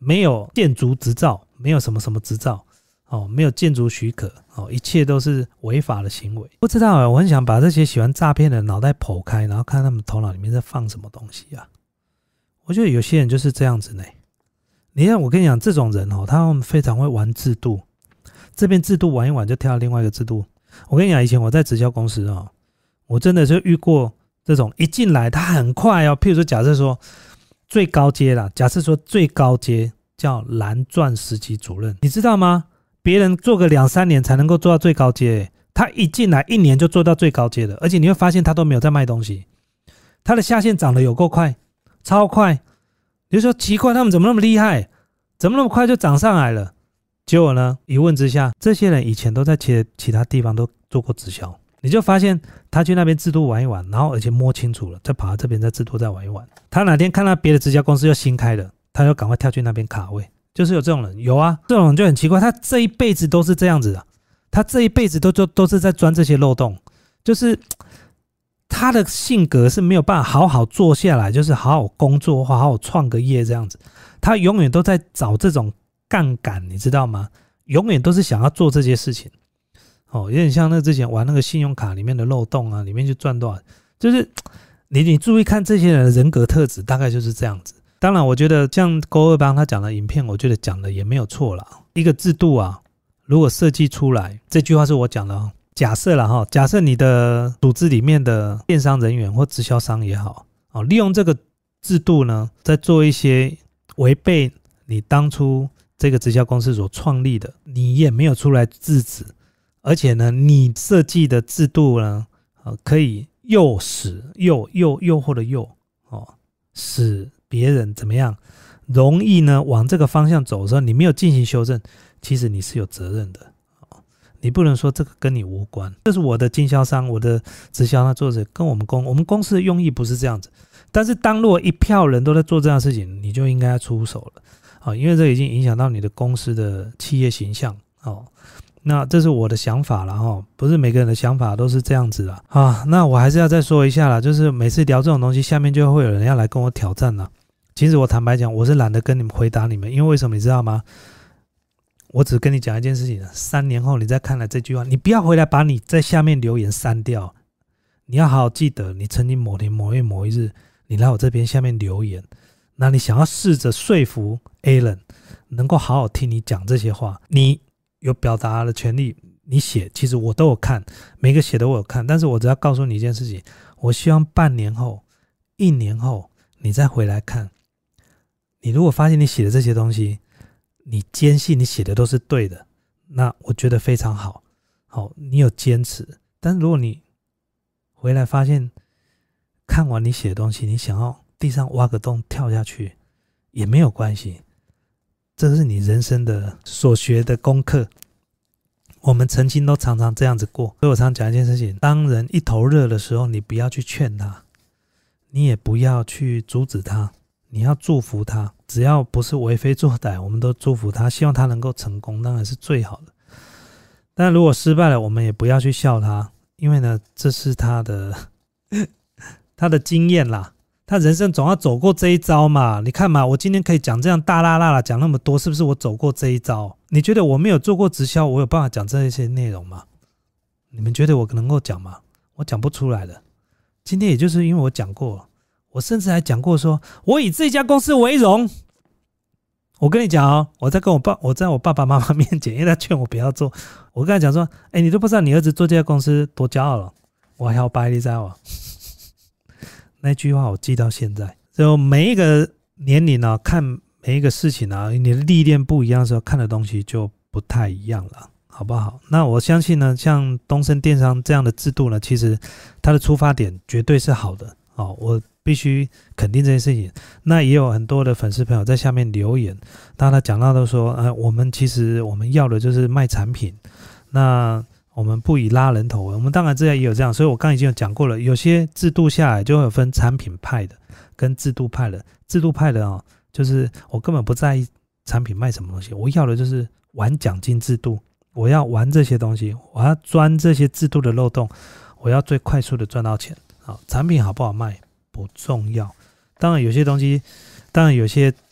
没有建筑执照，没有什么什么执照，哦，没有建筑许可，哦，一切都是违法的行为。不知道啊，我很想把这些喜欢诈骗的脑袋剖开，然后看他们头脑里面在放什么东西啊。我觉得有些人就是这样子呢。你看，我跟你讲，这种人哦，他们非常会玩制度，这边制度玩一玩就跳到另外一个制度。我跟你讲，以前我在直销公司哦，我真的是遇过这种一进来他很快哦，譬如说假设说最高阶啦，假设说最高阶叫蓝钻实习主任，你知道吗？别人做个两三年才能够做到最高阶，他一进来一年就做到最高阶的，而且你会发现他都没有在卖东西，他的下线涨得有够快，超快。你就说奇怪，他们怎么那么厉害，怎么那么快就涨上来了？结果呢，一问之下，这些人以前都在其其他地方都做过直销，你就发现他去那边制度玩一玩，然后而且摸清楚了，再跑到这边再制度再玩一玩。他哪天看到别的直销公司又新开的，他就赶快跳去那边卡位。就是有这种人，有啊，这种人就很奇怪，他这一辈子都是这样子的，他这一辈子都都都是在钻这些漏洞，就是他的性格是没有办法好好坐下来，就是好好工作，好好创个业这样子。他永远都在找这种杠杆，你知道吗？永远都是想要做这些事情。哦，有点像那之前玩那个信用卡里面的漏洞啊，里面去赚多少，就是你你注意看这些人的人格特质，大概就是这样子。当然，我觉得像勾二帮他讲的影片，我觉得讲的也没有错啦。一个制度啊，如果设计出来，这句话是我讲的哦。假设啦哈，假设你的组织里面的电商人员或直销商也好，哦，利用这个制度呢，在做一些违背你当初这个直销公司所创立的，你也没有出来制止，而且呢，你设计的制度呢，呃、可以诱使诱诱诱惑的诱哦，使别人怎么样容易呢往这个方向走的时候，你没有进行修正，其实你是有责任的。你不能说这个跟你无关，这是我的经销商，我的直销他做的，跟我们公我们公司的用意不是这样子。但是当如果一票人都在做这样的事情，你就应该要出手了，哦，因为这已经影响到你的公司的企业形象哦。那这是我的想法啦，哦，不是每个人的想法都是这样子啦啊。那我还是要再说一下啦，就是每次聊这种东西，下面就会有人要来跟我挑战啦。其实我坦白讲，我是懒得跟你们回答你们，因为为什么你知道吗？我只跟你讲一件事情，三年后你再看了这句话，你不要回来把你在下面留言删掉，你要好好记得你曾经某天某月某一日你来我这边下面留言，那你想要试着说服 Alan 能够好好听你讲这些话，你有表达的权利，你写其实我都有看，每个写的我有看，但是我只要告诉你一件事情，我希望半年后一年后你再回来看，你如果发现你写的这些东西你坚信你写的都是对的，那我觉得非常好，好，你有坚持。但是如果你回来发现看完你写的东西，你想要地上挖个洞跳下去也没有关系，这是你人生的所学的功课。我们曾经都常常这样子过，所以我常讲一件事情，当人一头热的时候，你不要去劝他，你也不要去阻止他，你要祝福他，只要不是为非作歹，我们都祝福他，希望他能够成功，当然是最好的。但如果失败了，我们也不要去笑他，因为呢，这是他的他的经验啦，他人生总要走过这一招嘛。你看嘛，我今天可以讲这样大啦啦啦讲那么多，是不是我走过这一招？你觉得我没有做过直销，我有办法讲这些内容吗？你们觉得我能够讲吗？我讲不出来的。今天也就是因为我讲过了，我甚至还讲过说，我以这家公司为荣。我跟你讲哦，我在跟我爸，我在我爸爸妈妈面前，因为他劝我不要做，我跟他讲说，哎，你都不知道你儿子做这家公司多骄傲了，我还要掰你知道吗？那句话我记到现在。就每一个年龄啊，看每一个事情啊，你的历练不一样的时候，看的东西就不太一样了。好不好？那我相信呢，像东森电商这样的制度呢，其实它的出发点绝对是好的哦，我必须肯定这件事情。那也有很多的粉丝朋友在下面留言，当他讲到都说，呃，我们其实我们要的就是卖产品，那我们不以拉人头。我们当然这也有这样，所以我刚才已经有讲过了，有些制度下来就会有分产品派的跟制度派的。制度派的哦，就是我根本不在意产品卖什么东西，我要的就是玩奖金制度。我要玩这些东西，我要钻这些制度的漏洞，我要最快速的赚到钱。好，产品好不好卖不重要，当然有些东西，当然有些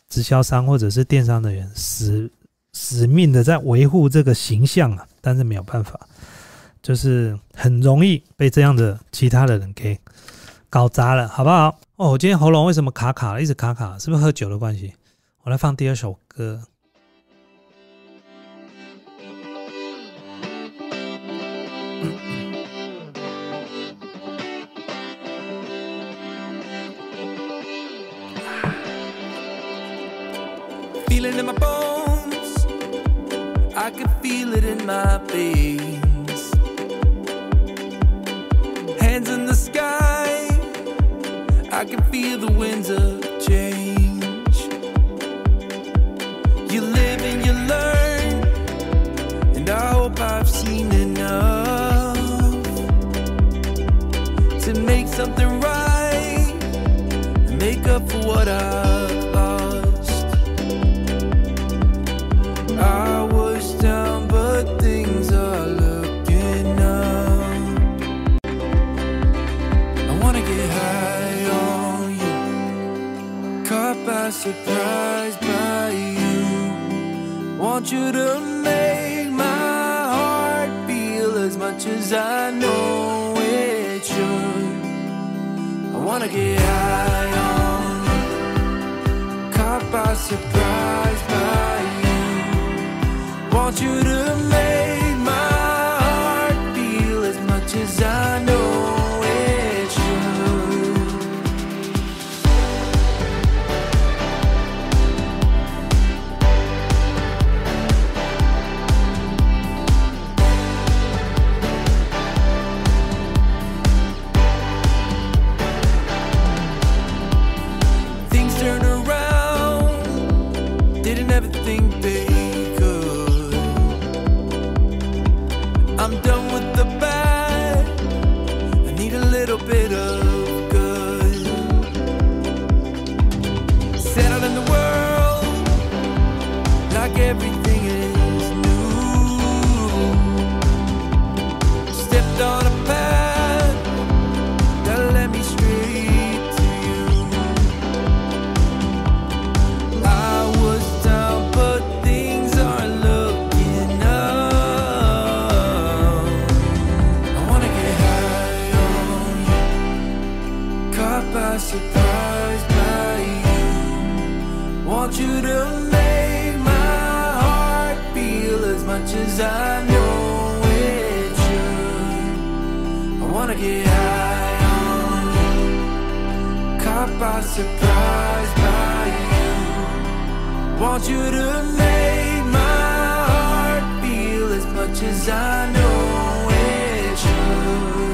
直销商或者是电商的人死死命的在维护这个形象啊，但是没有办法，就是很容易被这样的其他的人给搞砸了，好不好？哦，我今天喉咙为什么卡卡了，一直卡卡，是不是喝酒的关系？我来放第二首歌。 Feel it in my bones, I can feel it in my veins. Hands in the sky, I can feel the winds of change. You live and you learn, and I hope I've seen enough to make something right and make up for what I've lost. I was down, but things are looking up. I wanna get high on you, caught by surprise by you. Want you to make my heart feel as much as I know it should. I wanna get high on you, caught by surprise by you. Want you to make my heart feel as much as I know it should. Things turned around, didn't ever think they could. I'm done with the bad, I need a little bit of good. Settled in the world, like everything is new. Stepped on a path that led me straight to you. I was down, but things aren't looking up. I wanna get high on you, caught by surprise by you. Want you to make my heart feel as much as I know it should. I wanna get high on you, caught by surprise by you. Want you to make my heart feel as much as I know it should.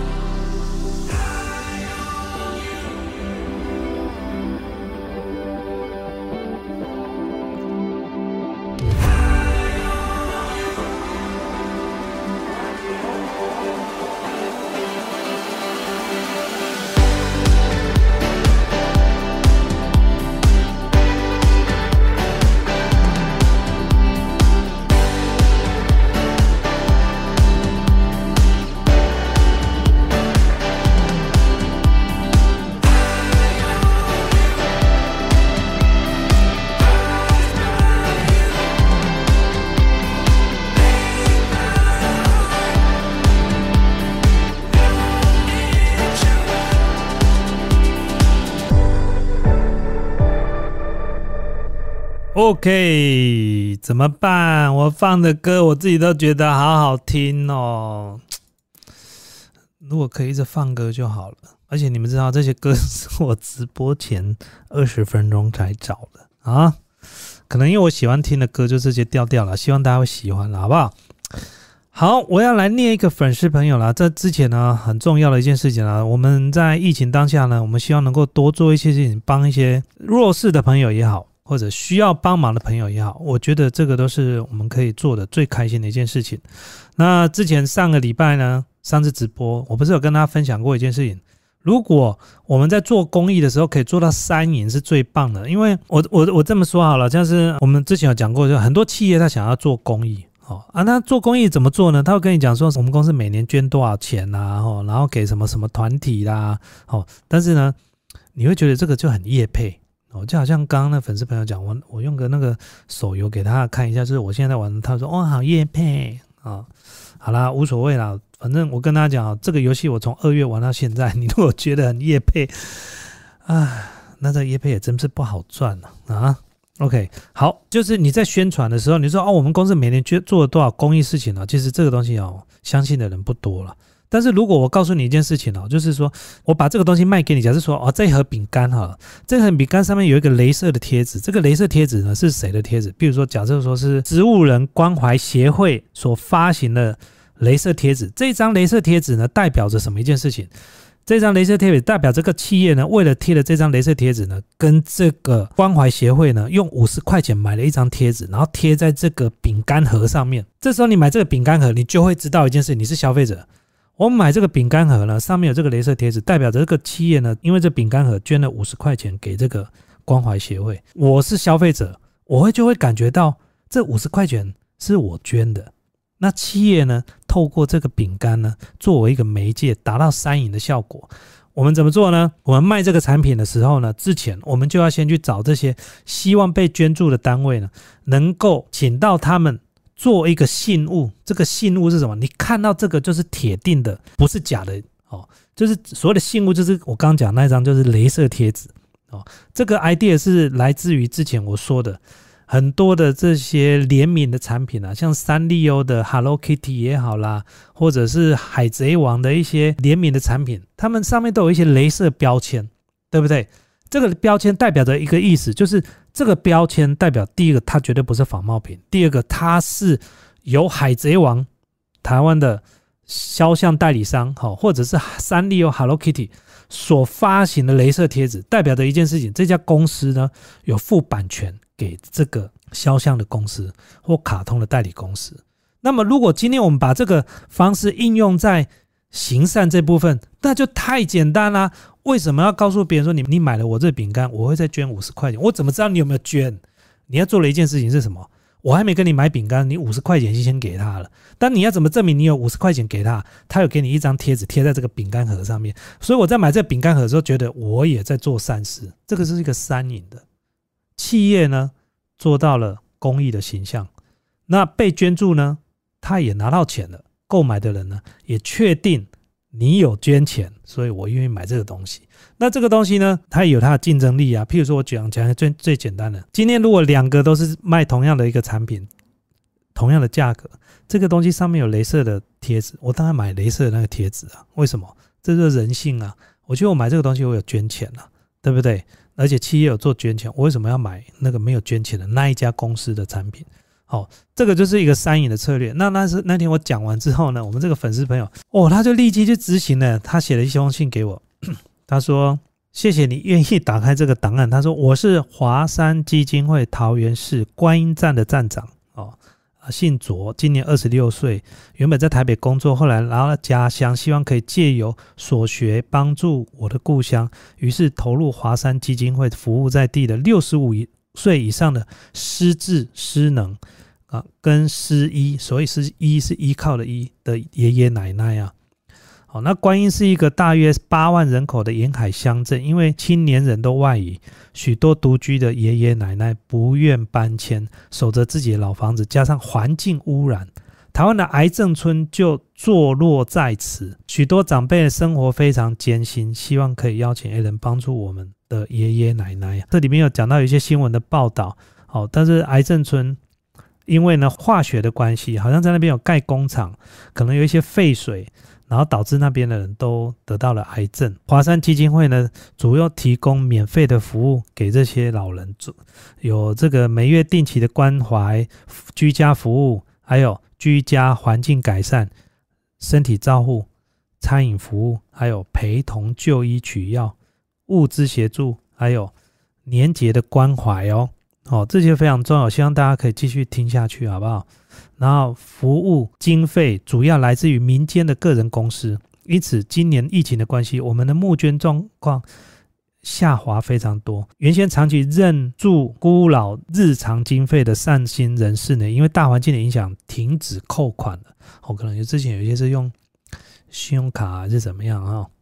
OK， 怎么办？我放的歌我自己都觉得好好听哦。如果可以一直放歌就好了。而且你们知道，这些歌是我直播前二十分钟才找的啊。可能因为我喜欢听的歌就这些调调了，希望大家会喜欢了，好不好？好，我要来念一个粉丝朋友啦。这之前呢，很重要的一件事情啦，我们在疫情当下呢，我们希望能够多做一些事情，帮一些弱势的朋友也好，或者需要帮忙的朋友也好，我觉得这个都是我们可以做的最开心的一件事情。那之前上个礼拜呢，上次直播我不是有跟大家分享过一件事情，如果我们在做公益的时候可以做到三赢是最棒的。因为我我我这么说好了，像是我们之前有讲过，就很多企业他想要做公益哦啊，那做公益怎么做呢？他会跟你讲说，我们公司每年捐多少钱啊，哦，然后给什么什么团体啦，哦，但是呢，你会觉得这个就很业配， 哦，就好像刚刚那粉丝朋友讲，我我用个那个手游给他看一下，就是我现在在玩，他说哦好业配啊、哦，好啦，无所谓啦，反正我跟他讲，这个游戏我从二月玩到现在，你如果觉得很业配，啊，那这业配也真是不好赚了啊。OK， 好，就是你在宣传的时候，你说哦，我们公司每年做了多少公益事情呢、啊？其实这个东西哦，相信的人不多了。但是如果我告诉你一件事情哦，就是说我把这个东西卖给你，假设说哦，这一盒饼干哈，这盒饼干上面有一个雷射的贴纸，这个雷射贴纸呢是谁的贴纸？比如说，假设说是植物人关怀协会所发行的雷射贴纸，这张雷射贴纸呢代表着什么一件事情？这张雷射贴纸代表这个企业呢，为了贴了这张雷射贴纸呢，跟这个关怀协会呢，用五十块钱买了一张贴纸，然后贴在这个饼干盒上面。这时候你买这个饼干盒，你就会知道一件事，你是消费者。我买这个饼干盒呢，上面有这个雷射贴纸，代表着这个企业呢，因为这饼干盒捐了五十块钱给这个关怀协会。我是消费者，我会就会感觉到这五十块钱是我捐的。那企业呢，透过这个饼干呢，作为一个媒介，达到三赢的效果。我们怎么做呢？我们卖这个产品的时候呢，之前我们就要先去找这些希望被捐助的单位呢，能够请到他们做一个信物。这个信物是什么？你看到这个就是铁定的，不是假的哦。就是所谓的信物，就是我刚刚讲那一张，就是雷射贴纸哦。这个 idea 是来自于之前我说的。很多的这些联名的产品啊，像三丽鸥的 Hello Kitty 也好啦，或者是海贼王的一些联名的产品，他们上面都有一些雷射标签，对不对？这个标签代表着一个意思，就是这个标签代表第一个它绝对不是仿冒品，第二个它是由海贼王台湾的肖像代理商或者是三丽鸥 Hello Kitty 所发行的雷射贴纸，代表着一件事情，这家公司呢有付版权给这个肖像的公司或卡通的代理公司。那么如果今天我们把这个方式应用在行善这部分，那就太简单啦。为什么要告诉别人说 你, 你买了我这饼干，我会再捐五十块钱？我怎么知道你有没有捐？你要做的一件事情是什么？我还没跟你买饼干，你五十块钱就先给他了。但你要怎么证明你有五十块钱给他？他有给你一张贴纸贴在这个饼干盒上面。所以我在买这个饼干盒的时候，觉得我也在做善事。这个是一个三赢的。企业呢做到了公益的形象，那被捐助呢，他也拿到钱了，购买的人呢也确定你有捐钱，所以我愿意买这个东西。那这个东西呢，它也有它的竞争力啊。譬如说我讲讲最最简单的，今天如果两个都是卖同样的一个产品，同样的价格，这个东西上面有雷射的贴纸，我当然买雷射的那个贴纸啊。为什么？这是人性啊。我觉得我买这个东西我有捐钱啊，对不对？而且企业有做捐钱，我为什么要买那个没有捐钱的那一家公司的产品？好，这个就是一个三赢的策略。那那是那天我讲完之后呢，我们这个粉丝朋友哦，他就立即去执行了。他写了一封信给我，他说：“谢谢你愿意打开这个档案。”他说：“我是华山基金会桃园市观音站的站长哦。”姓卓，今年二十六岁，原本在台北工作，后来来到家乡，希望可以借由所学帮助我的故乡，于是投入华山基金会，服务在地的六十五岁以上的失智失能啊，跟失依，所以失依是依靠的依的爷爷奶奶啊。好，那观音是一个大约八万人口的沿海乡镇，因为青年人都外移，许多独居的爷爷奶奶不愿搬迁，守着自己的老房子，加上环境污染，台湾的癌症村就坐落在此，许多长辈的生活非常艰辛，希望可以邀请 A 人帮助我们的爷爷奶奶。这里面有讲到有一些新闻的报道，好，但是癌症村因为呢化学的关系，好像在那边有盖工厂，可能有一些废水，然后导致那边的人都得到了癌症。华山基金会呢，主要提供免费的服务给这些老人，有这个每月定期的关怀、居家服务，还有居家环境改善、身体照护、餐饮服务，还有陪同就医取药、物资协助，还有年节的关怀哦。哦，这些非常重要，希望大家可以继续听下去，好不好？然后服务经费主要来自于民间的个人公司，因此今年疫情的关系，我们的募捐状况下滑非常多。原先长期认助孤老日常经费的善心人士呢，因为大环境的影响停止扣款了。哦，可能之前有一些是用信用卡还是怎么样啊、哦？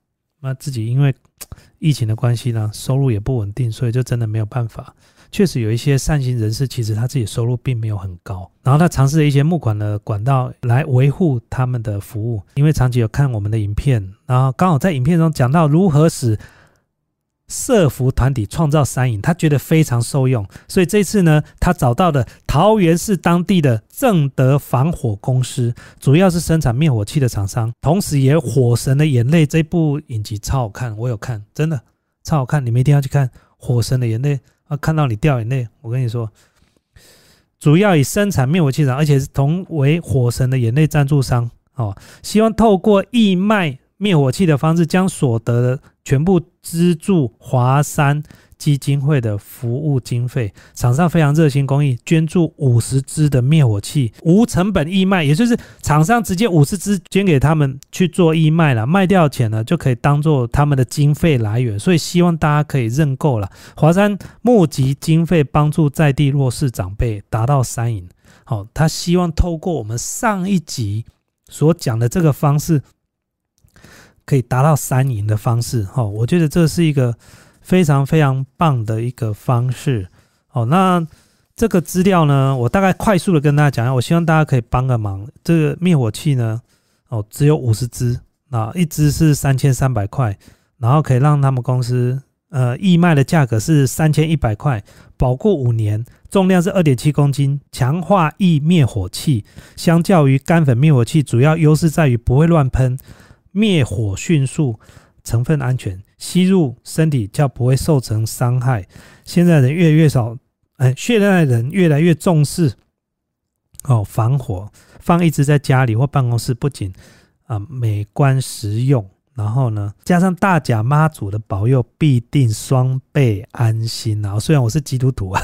那自己因为疫情的关系呢，收入也不稳定，所以就真的没有办法。确实有一些善心人士，其实他自己收入并没有很高，然后他尝试了一些募款的管道来维护他们的服务。因为长期有看我们的影片，然后刚好在影片中讲到如何使社福团体创造山营，他觉得非常受用，所以这次呢，他找到了桃园市当地的正德防火公司，主要是生产灭火器的厂商，同时也《火神的眼泪》这部影集超好看，我有看，真的超好看，你们一定要去看《火神的眼泪》啊！看到你掉眼泪，我跟你说，主要以生产灭火器厂，而且是同为《火神的眼泪》赞助商哦，希望透过义卖灭火器的方式，将所得的全部资助华山基金会的服务经费。厂商非常热心公益，捐助五十支的灭火器，无成本义卖，也就是厂商直接五十支捐给他们去做义卖了，卖掉的钱呢就可以当做他们的经费来源，所以希望大家可以认购了。华山募集经费，帮助在地弱势长辈达到山营。好，他希望透过我们上一集所讲的这个方式，可以达到三赢的方式，哦，我觉得这是一个非常非常棒的一个方式。哦，那这个资料呢，我大概快速的跟大家讲一下，我希望大家可以帮个忙。这个灭火器呢，哦，只有五十支，那一支是三千三百块，然后可以让他们公司呃义卖的价格是三千一百块，保固五年，重量是 二点七公斤，强化翼灭火器。相较于干粉灭火器，主要优势在于不会乱喷，灭火迅速，成分安全，吸入身体较不会受成伤害。现在人越来越少，哎，现在人越来越重视哦防火，放一支在家里或办公室，不仅啊、呃、美观实用，然后呢加上大甲妈祖的保佑，必定双倍安心啊！虽然我是基督徒啊。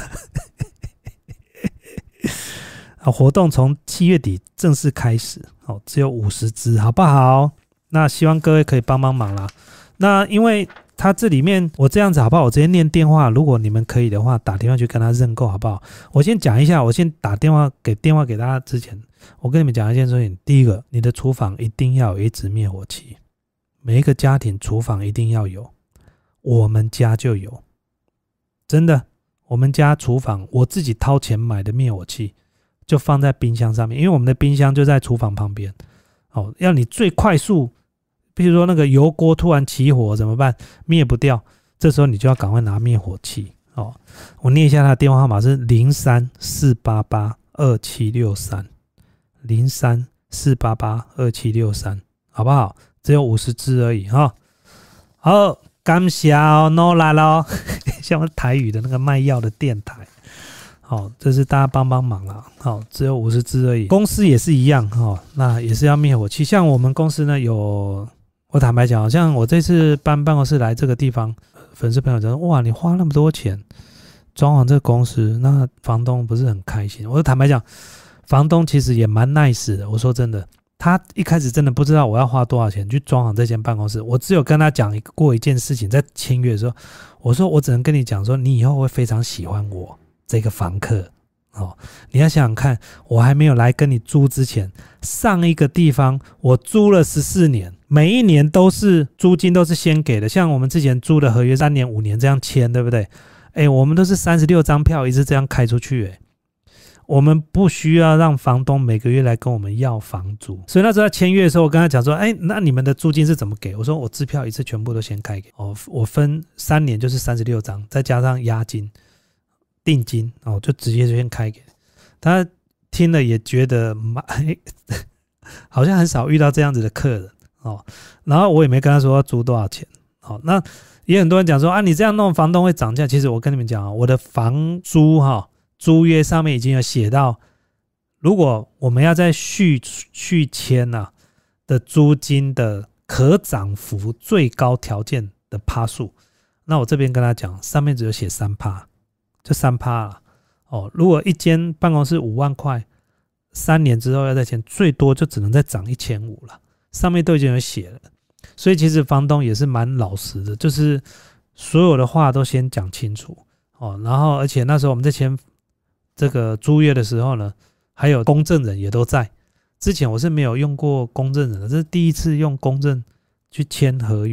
活动从七月底正式开始，哦，只有五十支，好不好？那希望各位可以帮帮忙啦。那因为他这里面我这样子好不好？我直接念电话，如果你们可以的话，打电话去跟他认购好不好？我先讲一下，我先打电话给电话给大家之前，我跟你们讲一件事情。第一个，你的厨房一定要有一支灭火器，每一个家庭厨房一定要有，我们家就有，真的，我们家厨房我自己掏钱买的灭火器，就放在冰箱上面，因为我们的冰箱就在厨房旁边。哦，要你最快速，比如说那个油锅突然起火怎么办？灭不掉，这时候你就要赶快拿灭火器。哦，我念一下他的电话号码是零三四八八二七六三，零三四八八二七六三，好不好？只有五十支而已哈、哦。好，感谢哦 ，no 来咯，像我们台语的那个卖药的电台。好，这是大家帮帮忙啦。好，只有五十支而已。公司也是一样，哦，那也是要灭火器。像我们公司呢，有我坦白讲，像我这次搬办公室来这个地方，粉丝朋友就说：“哇，你花那么多钱装潢这个公司，那房东不是很开心？”我就坦白讲，房东其实也蛮 nice 的。我说真的，他一开始真的不知道我要花多少钱去装潢这间办公室。我只有跟他讲过一件事情，在签约的时候，我说我只能跟你讲说，你以后会非常喜欢我这个房客。哦，你要想想看，我还没有来跟你租之前，上一个地方我租了十四年，每一年都是租金都是先给的，像我们之前租的合约三年五年这样签，对不对？哎，我们都是三十六张票一直这样开出去，哎，我们不需要让房东每个月来跟我们要房租。所以那时候在签约的时候，我跟他讲说，哎，那你们的租金是怎么给？我说我支票一次全部都先开给，哦，我分三年就是三十六张，再加上押金定金，哦，就直接就先开给他。听了也觉得好像很少遇到这样子的客人，哦，然后我也没跟他说要租多少钱，哦，那也很多人讲说啊，你这样弄房东会涨价。其实我跟你们讲，我的房租哈租约上面已经有写到，如果我们要在续续签啊的租金的可涨幅最高条件的趴数，那我这边跟他讲，上面只有写三趴。就三趴啦，哦，如果一间办公室五万块，三年之后要再签，最多就只能再涨一千五了，上面都已经有写了。所以其实房东也是蛮老实的，就是所有的话都先讲清楚，哦，然后而且那时候我们在签这个租约的时候呢，还有公证人也都在。之前我是没有用过公证人的，这是第一次用公证去签合约，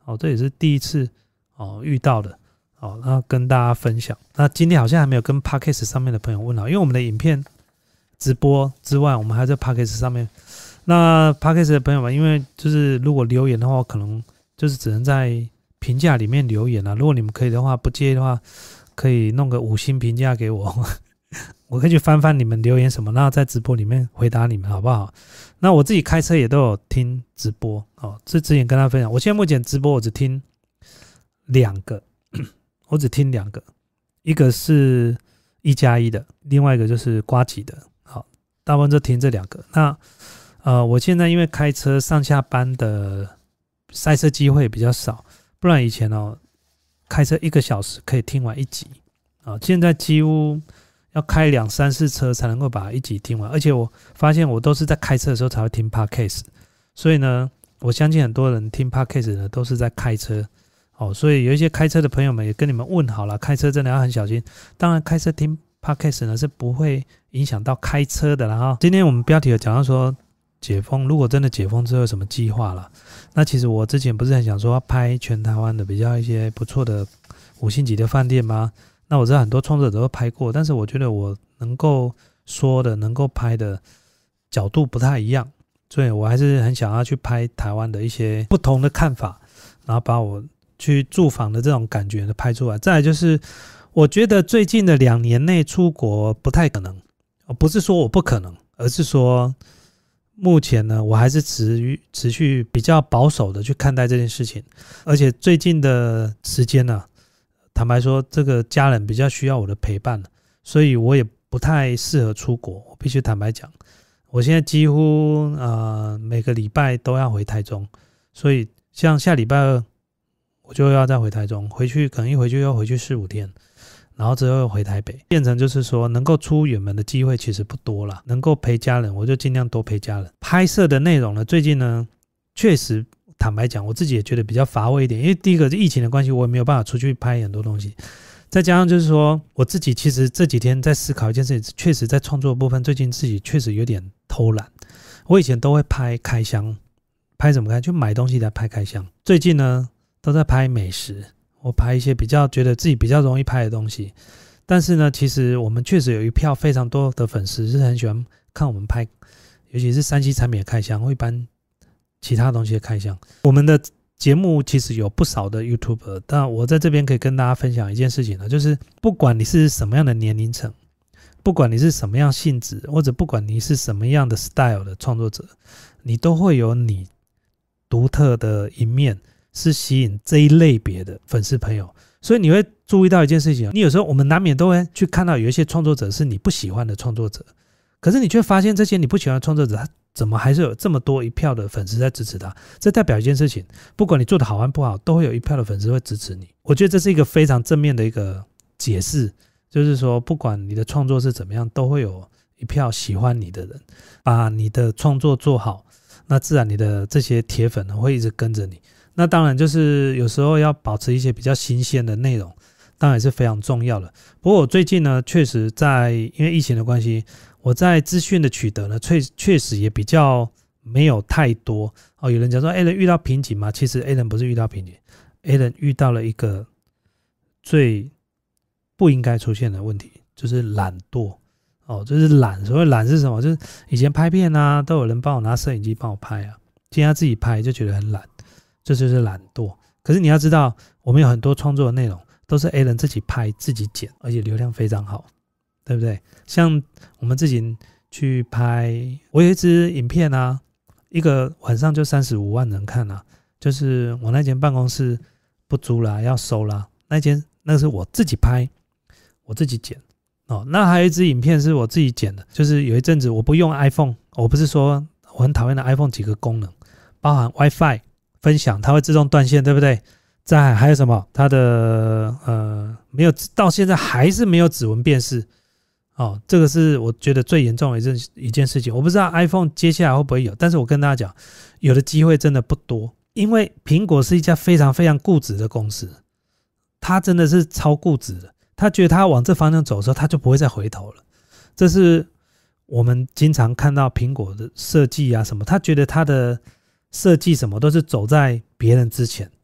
哦，这也是第一次哦遇到的哦，那跟大家分享。那今天好像还没有跟 Podcast 上面的朋友问好，因为我们的影片直播之外，我们还在 Podcast 上面。那 Podcast 的朋友们，因为就是如果留言的话，可能就是只能在评价里面留言啦。如果你们可以的话，不介意的话，可以弄个五星评价给我，我可以去翻翻你们留言什么，然后在直播里面回答你们，好不好？那我自己开车也都有听直播哦，这之前跟他分享，我现在目前直播我只听两个，我只听两个，一个是一加一的，另外一个就是呱吉的，好，大部分就听这两个。那呃，我现在因为开车上下班的塞车机会比较少，不然以前哦，开车一个小时可以听完一集啊，现在几乎要开两三次车才能够把一集听完，而且我发现我都是在开车的时候才会听 Podcast， 所以呢，我相信很多人听 Podcast 呢都是在开车哦，所以有一些开车的朋友们也跟你们问好了，开车真的要很小心。当然，开车听 Podcast 呢是不会影响到开车的啦哈。今天我们标题有讲到说解封，如果真的解封之后有什么计划啦？那其实我之前不是很想说要拍全台湾的比较一些不错的五星级的饭店吗？那我知道很多创作者都拍过，但是我觉得我能够说的、能够拍的角度不太一样，所以我还是很想要去拍台湾的一些不同的看法，然后把我去住房的这种感觉的拍出来。再来就是，我觉得最近的两年内出国不太可能，不是说我不可能，而是说目前呢，我还是持续持续比较保守的去看待这件事情，而且最近的时间呢、啊，坦白说，这个家人比较需要我的陪伴，所以我也不太适合出国。我必须坦白讲，我现在几乎呃每个礼拜都要回台中，所以像下礼拜二我就要再回台中，回去可能一回去要回去四五天。然后之后回台北，变成就是说能够出远门的机会其实不多啦，能够陪家人我就尽量多陪家人。拍摄的内容呢，最近呢确实坦白讲我自己也觉得比较乏味一点，因为第一个是疫情的关系，我也没有办法出去拍很多东西，再加上就是说我自己其实这几天在思考一件事情，确实在创作的部分最近自己确实有点偷懒。我以前都会拍开箱，拍什么开？就买东西来拍开箱，最近呢都在拍美食，我拍一些比较觉得自己比较容易拍的东西。但是呢，其实我们确实有一票非常多的粉丝是很喜欢看我们拍，尤其是三 C 产品的开箱或一般其他东西的开箱。我们的节目其实有不少的 YouTuber， 但我在这边可以跟大家分享一件事情呢，就是不管你是什么样的年龄层，不管你是什么样性质，或者不管你是什么样的 style 的创作者，你都会有你独特的一面是吸引这一类别的粉丝朋友。所以你会注意到一件事情，你有时候我们难免都会去看到有一些创作者是你不喜欢的创作者，可是你却发现这些你不喜欢的创作者，他怎么还是有这么多一票的粉丝在支持他？这代表一件事情，不管你做的好还不好，都会有一票的粉丝会支持你。我觉得这是一个非常正面的一个解释，就是说不管你的创作是怎么样，都会有一票喜欢你的人，把你的创作做好，那自然你的这些铁粉呢会一直跟着你。那当然就是有时候要保持一些比较新鲜的内容，当然也是非常重要的。不过我最近呢，确实在因为疫情的关系，我在资讯的取得呢，确确实也比较没有太多哦。有人讲说 Alan 遇到瓶颈吗？其实 Alan 不是遇到瓶颈 ，Alan 遇到了一个最不应该出现的问题，就是懒惰哦，就是懒。所谓懒是什么？就是以前拍片啊，都有人帮我拿摄影机帮我拍啊，现在自己拍就觉得很懒。这就是懒惰。可是你要知道，我们有很多创作的内容都是 A 人自己拍自己剪，而且流量非常好，对不对？像我们自己去拍，我有一支影片啊，一个晚上就三十五万人看啊，就是我那间办公室不租啦，要收啦，那间那是我自己拍，我自己剪哦。那还有一支影片是我自己剪的，就是有一阵子我不用 iPhone， 我不是说我很讨厌的 iPhone 几个功能，包含 WiFi。分享它会自动断线，对不对？再还有什么？它的呃没有到现在还是没有指纹辨识哦，这个是我觉得最严重的一件一件事情。我不知道 iPhone 接下来会不会有，但是我跟大家讲，有的机会真的不多，因为苹果是一家非常非常固执的公司，它真的是超固执的。他觉得他往这方向走的时候，他就不会再回头了。这是我们经常看到苹果的设计啊什么，他觉得他的设计什么都是走在别人之前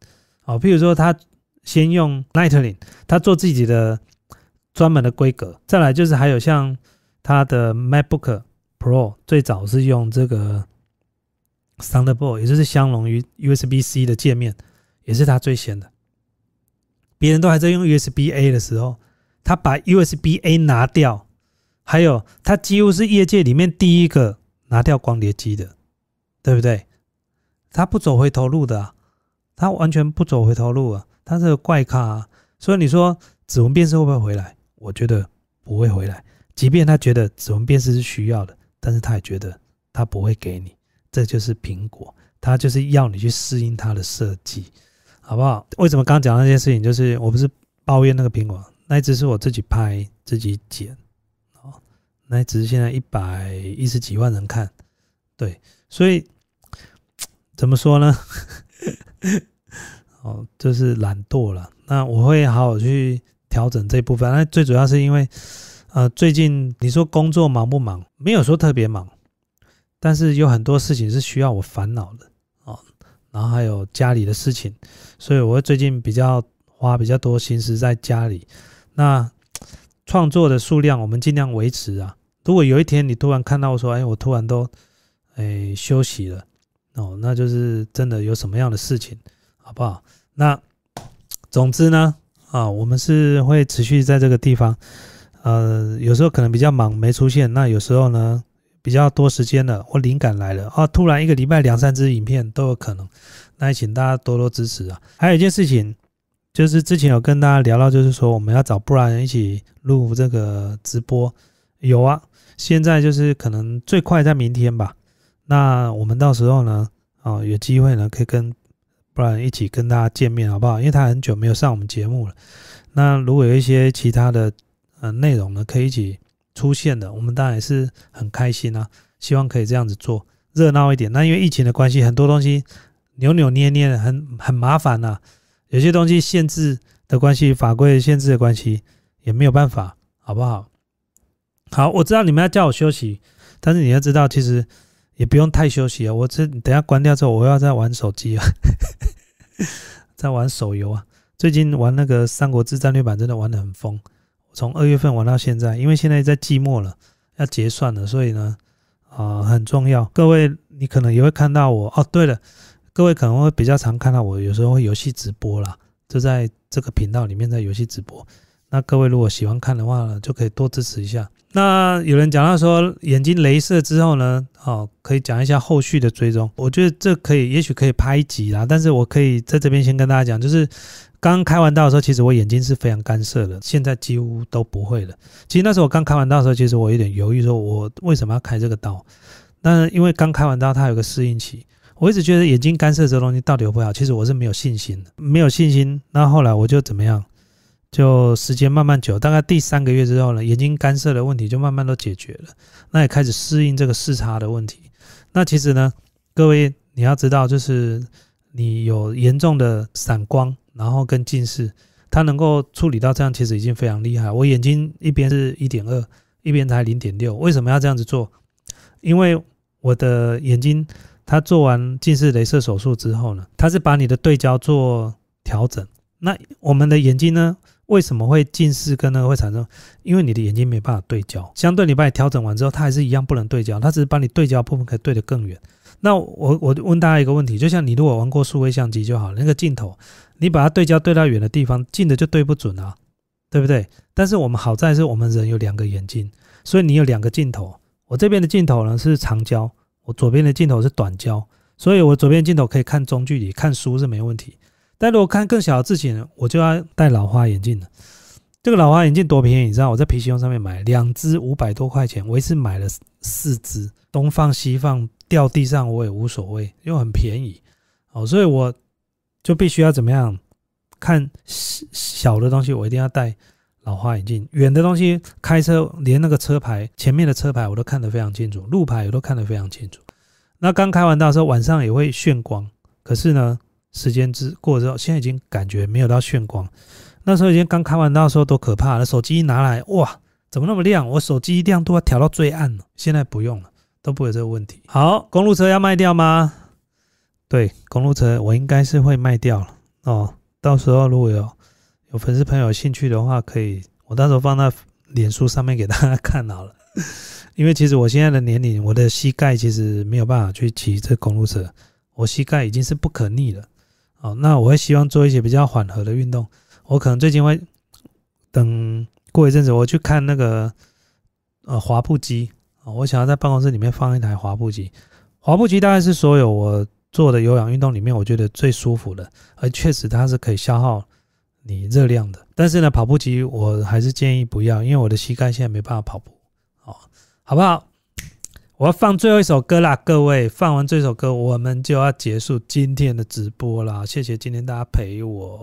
哦，譬如说他先用 Lightning， 他做自己的专门的规格，再来就是还有像他的 MacBook Pro 最早是用这个 Thunderbolt， 也就是相容于 U S B C 的界面，也是他最先的。别人都还在用 U S B A 的时候，他把 U S B A 拿掉，还有他几乎是业界里面第一个拿掉光碟机的，对不对？他不走回头路的啊，他完全不走回头路啊，他是个怪咖啊。所以你说指纹辨识会不会回来？我觉得不会回来。即便他觉得指纹辨识是需要的，但是他也觉得他不会给你。这就是苹果，他就是要你去适应他的设计，好不好？为什么刚刚讲那件事情？就是我不是抱怨那个苹果，那一只是我自己拍自己剪，哦，那一只现在一百一十几万人看，对，所以怎么说呢？哦，就是懒惰了。那我会好好去调整这部分。那最主要是因为，呃，最近你说工作忙不忙？没有说特别忙，但是有很多事情是需要我烦恼的哦。然后还有家里的事情，所以我会最近比较花比较多心思在家里。那创作的数量我们尽量维持啊。如果有一天你突然看到我说，哎，我突然都哎休息了哦，那就是真的有什么样的事情，好不好？那总之呢，啊，我们是会持续在这个地方，呃，有时候可能比较忙没出现，那有时候呢比较多时间了，或灵感来了，啊，突然一个礼拜两三支影片都有可能，那也请大家多多支持啊。还有一件事情，就是之前有跟大家聊到，就是说我们要找布兰一起录这个直播，有啊，现在就是可能最快在明天吧。那我们到时候呢，哦，有机会呢可以跟不然一起跟大家见面好不好？因为他很久没有上我们节目了。那如果有一些其他的呃内容呢，可以一起出现的，我们当然也是很开心啊。希望可以这样子做，热闹一点。那因为疫情的关系，很多东西扭扭捏捏的，很很麻烦啊。有些东西限制的关系，法规限制的关系，也没有办法，好不好？好，我知道你们要叫我休息，但是你要知道，其实也不用太休息啊。我这等一下关掉之后，我要再玩手机啊。在玩手游啊，最近玩那个三国志战略版真的玩得很疯，从二月份玩到现在，因为现在在季末了，要结算了，所以呢，呃，很重要。各位，你可能也会看到我哦。对了，各位可能会比较常看到我，有时候会游戏直播啦，就在这个频道里面在游戏直播。那各位如果喜欢看的话呢，就可以多支持一下。那有人讲到说眼睛雷射之后呢，哦，可以讲一下后续的追踪。我觉得这可以，也许可以拍一集啦。但是我可以在这边先跟大家讲，就是刚刚开完刀的时候，其实我眼睛是非常干涉的，现在几乎都不会了。其实那时候我刚开完刀的时候，其实我有点犹豫，说我为什么要开这个刀？那因为刚开完刀，它有个适应期。我一直觉得眼睛干涉这个东西到底会不会好，其实我是没有信心的，没有信心。那后来我就怎么样？就时间慢慢久，大概第三个月之后呢，眼睛干涉的问题就慢慢都解决了，那也开始适应这个视差的问题。那其实呢，各位你要知道，就是你有严重的散光，然后跟近视，它能够处理到这样，其实已经非常厉害。我眼睛一边是 一点二， 一边才 零点六， 为什么要这样子做？因为我的眼睛它做完近视雷射手术之后呢，它是把你的对焦做调整。那我们的眼睛呢，为什么会近视跟那个会产生？因为你的眼睛没办法对焦，相对你把你调整完之后，它还是一样不能对焦，它只是把你对焦的部分可以对得更远。那我我问大家一个问题，就像你如果玩过数位相机就好了，那个镜头你把它对焦对到远的地方，近的就对不准啊，对不对？但是我们好在是我们人有两个眼睛，所以你有两个镜头。我这边的镜头呢是长焦，我左边的镜头是短焦，所以我左边的镜头可以看中距离，看书是没问题。但如果看更小的字型，我就要戴老花眼镜了。这个老花眼镜多便宜，你知道？我在皮箱上面买两只五百多块钱，我一次买了四只，东放西放，掉地上我也无所谓，因为很便宜。哦，所以我就必须要怎么样？看小的东西，我一定要戴老花眼镜；远的东西，开车连那个车牌前面的车牌我都看得非常清楚，路牌我都看得非常清楚。那刚开完刀的时候，晚上也会眩光，可是呢？时间之过之后，现在已经感觉没有到眩光。那时候已经刚开完刀的时候多可怕了，手机一拿来，哇，怎么那么亮？我手机亮度要调到最暗了，现在不用了，都不会有这个问题。好，公路车要卖掉吗？对，公路车我应该是会卖掉了哦。 到时候如果有有粉丝朋友有兴趣的话，可以我到时候放在脸书上面给大家看好了。因为其实我现在的年龄，我的膝盖其实没有办法去骑这公路车，我膝盖已经是不可逆了。哦，那我会希望做一些比较缓和的运动。我可能最近会等过一阵子，我去看那个呃滑步机、哦、我想要在办公室里面放一台滑步机。滑步机大概是所有我做的有氧运动里面，我觉得最舒服的，而确实它是可以消耗你热量的。但是呢，跑步机我还是建议不要，因为我的膝盖现在没办法跑步。哦，好不好？我要放最后一首歌啦，各位，放完这首歌，我们就要结束今天的直播啦。谢谢今天大家陪我。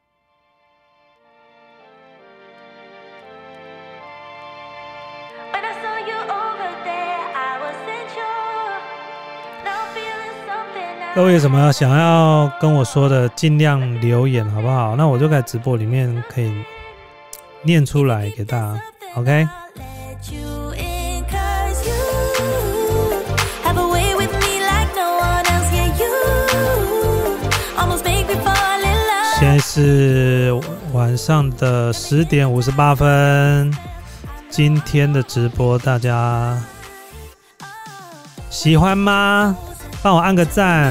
各位有什么想要跟我说的，尽量留言好不好？那我就在直播里面可以念出来给大家 ，OK？现在是晚上的十点五十八分，今天的直播大家喜欢吗？帮我按个赞。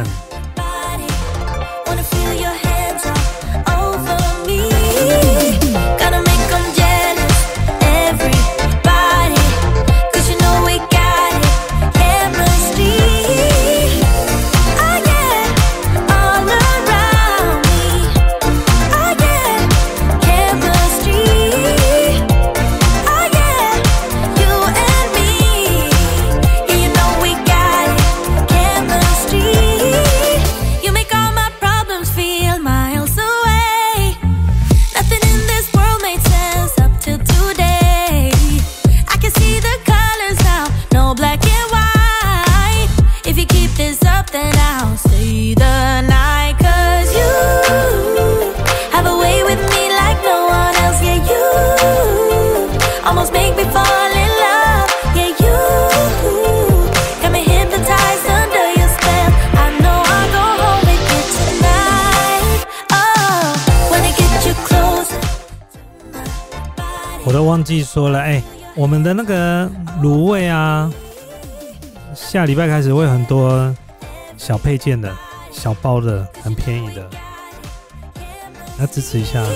我都忘记说了，哎、欸，我们的那个卤味啊，下礼拜开始会有很多小配件的、小包的，很便宜的，要支持一下。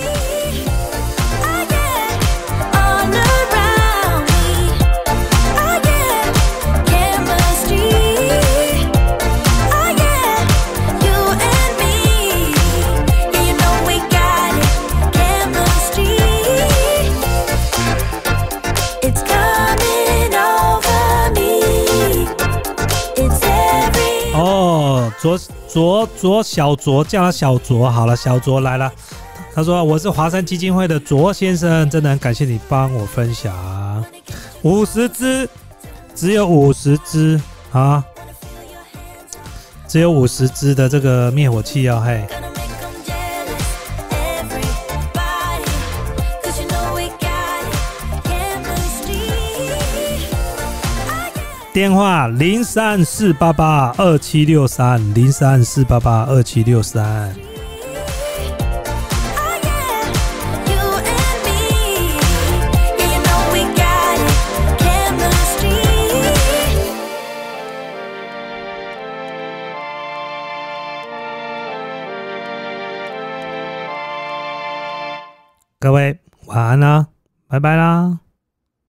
卓卓卓小卓叫他小卓好了，小卓来了。他说我是华山基金会的卓先生，真的很感谢你帮我分享五十支，只有五十支啊，只有五十支的这个灭火器哦，嘿。电话零三四八八二七六三零三四八八二七六三。各位晚安啦，拜拜啦。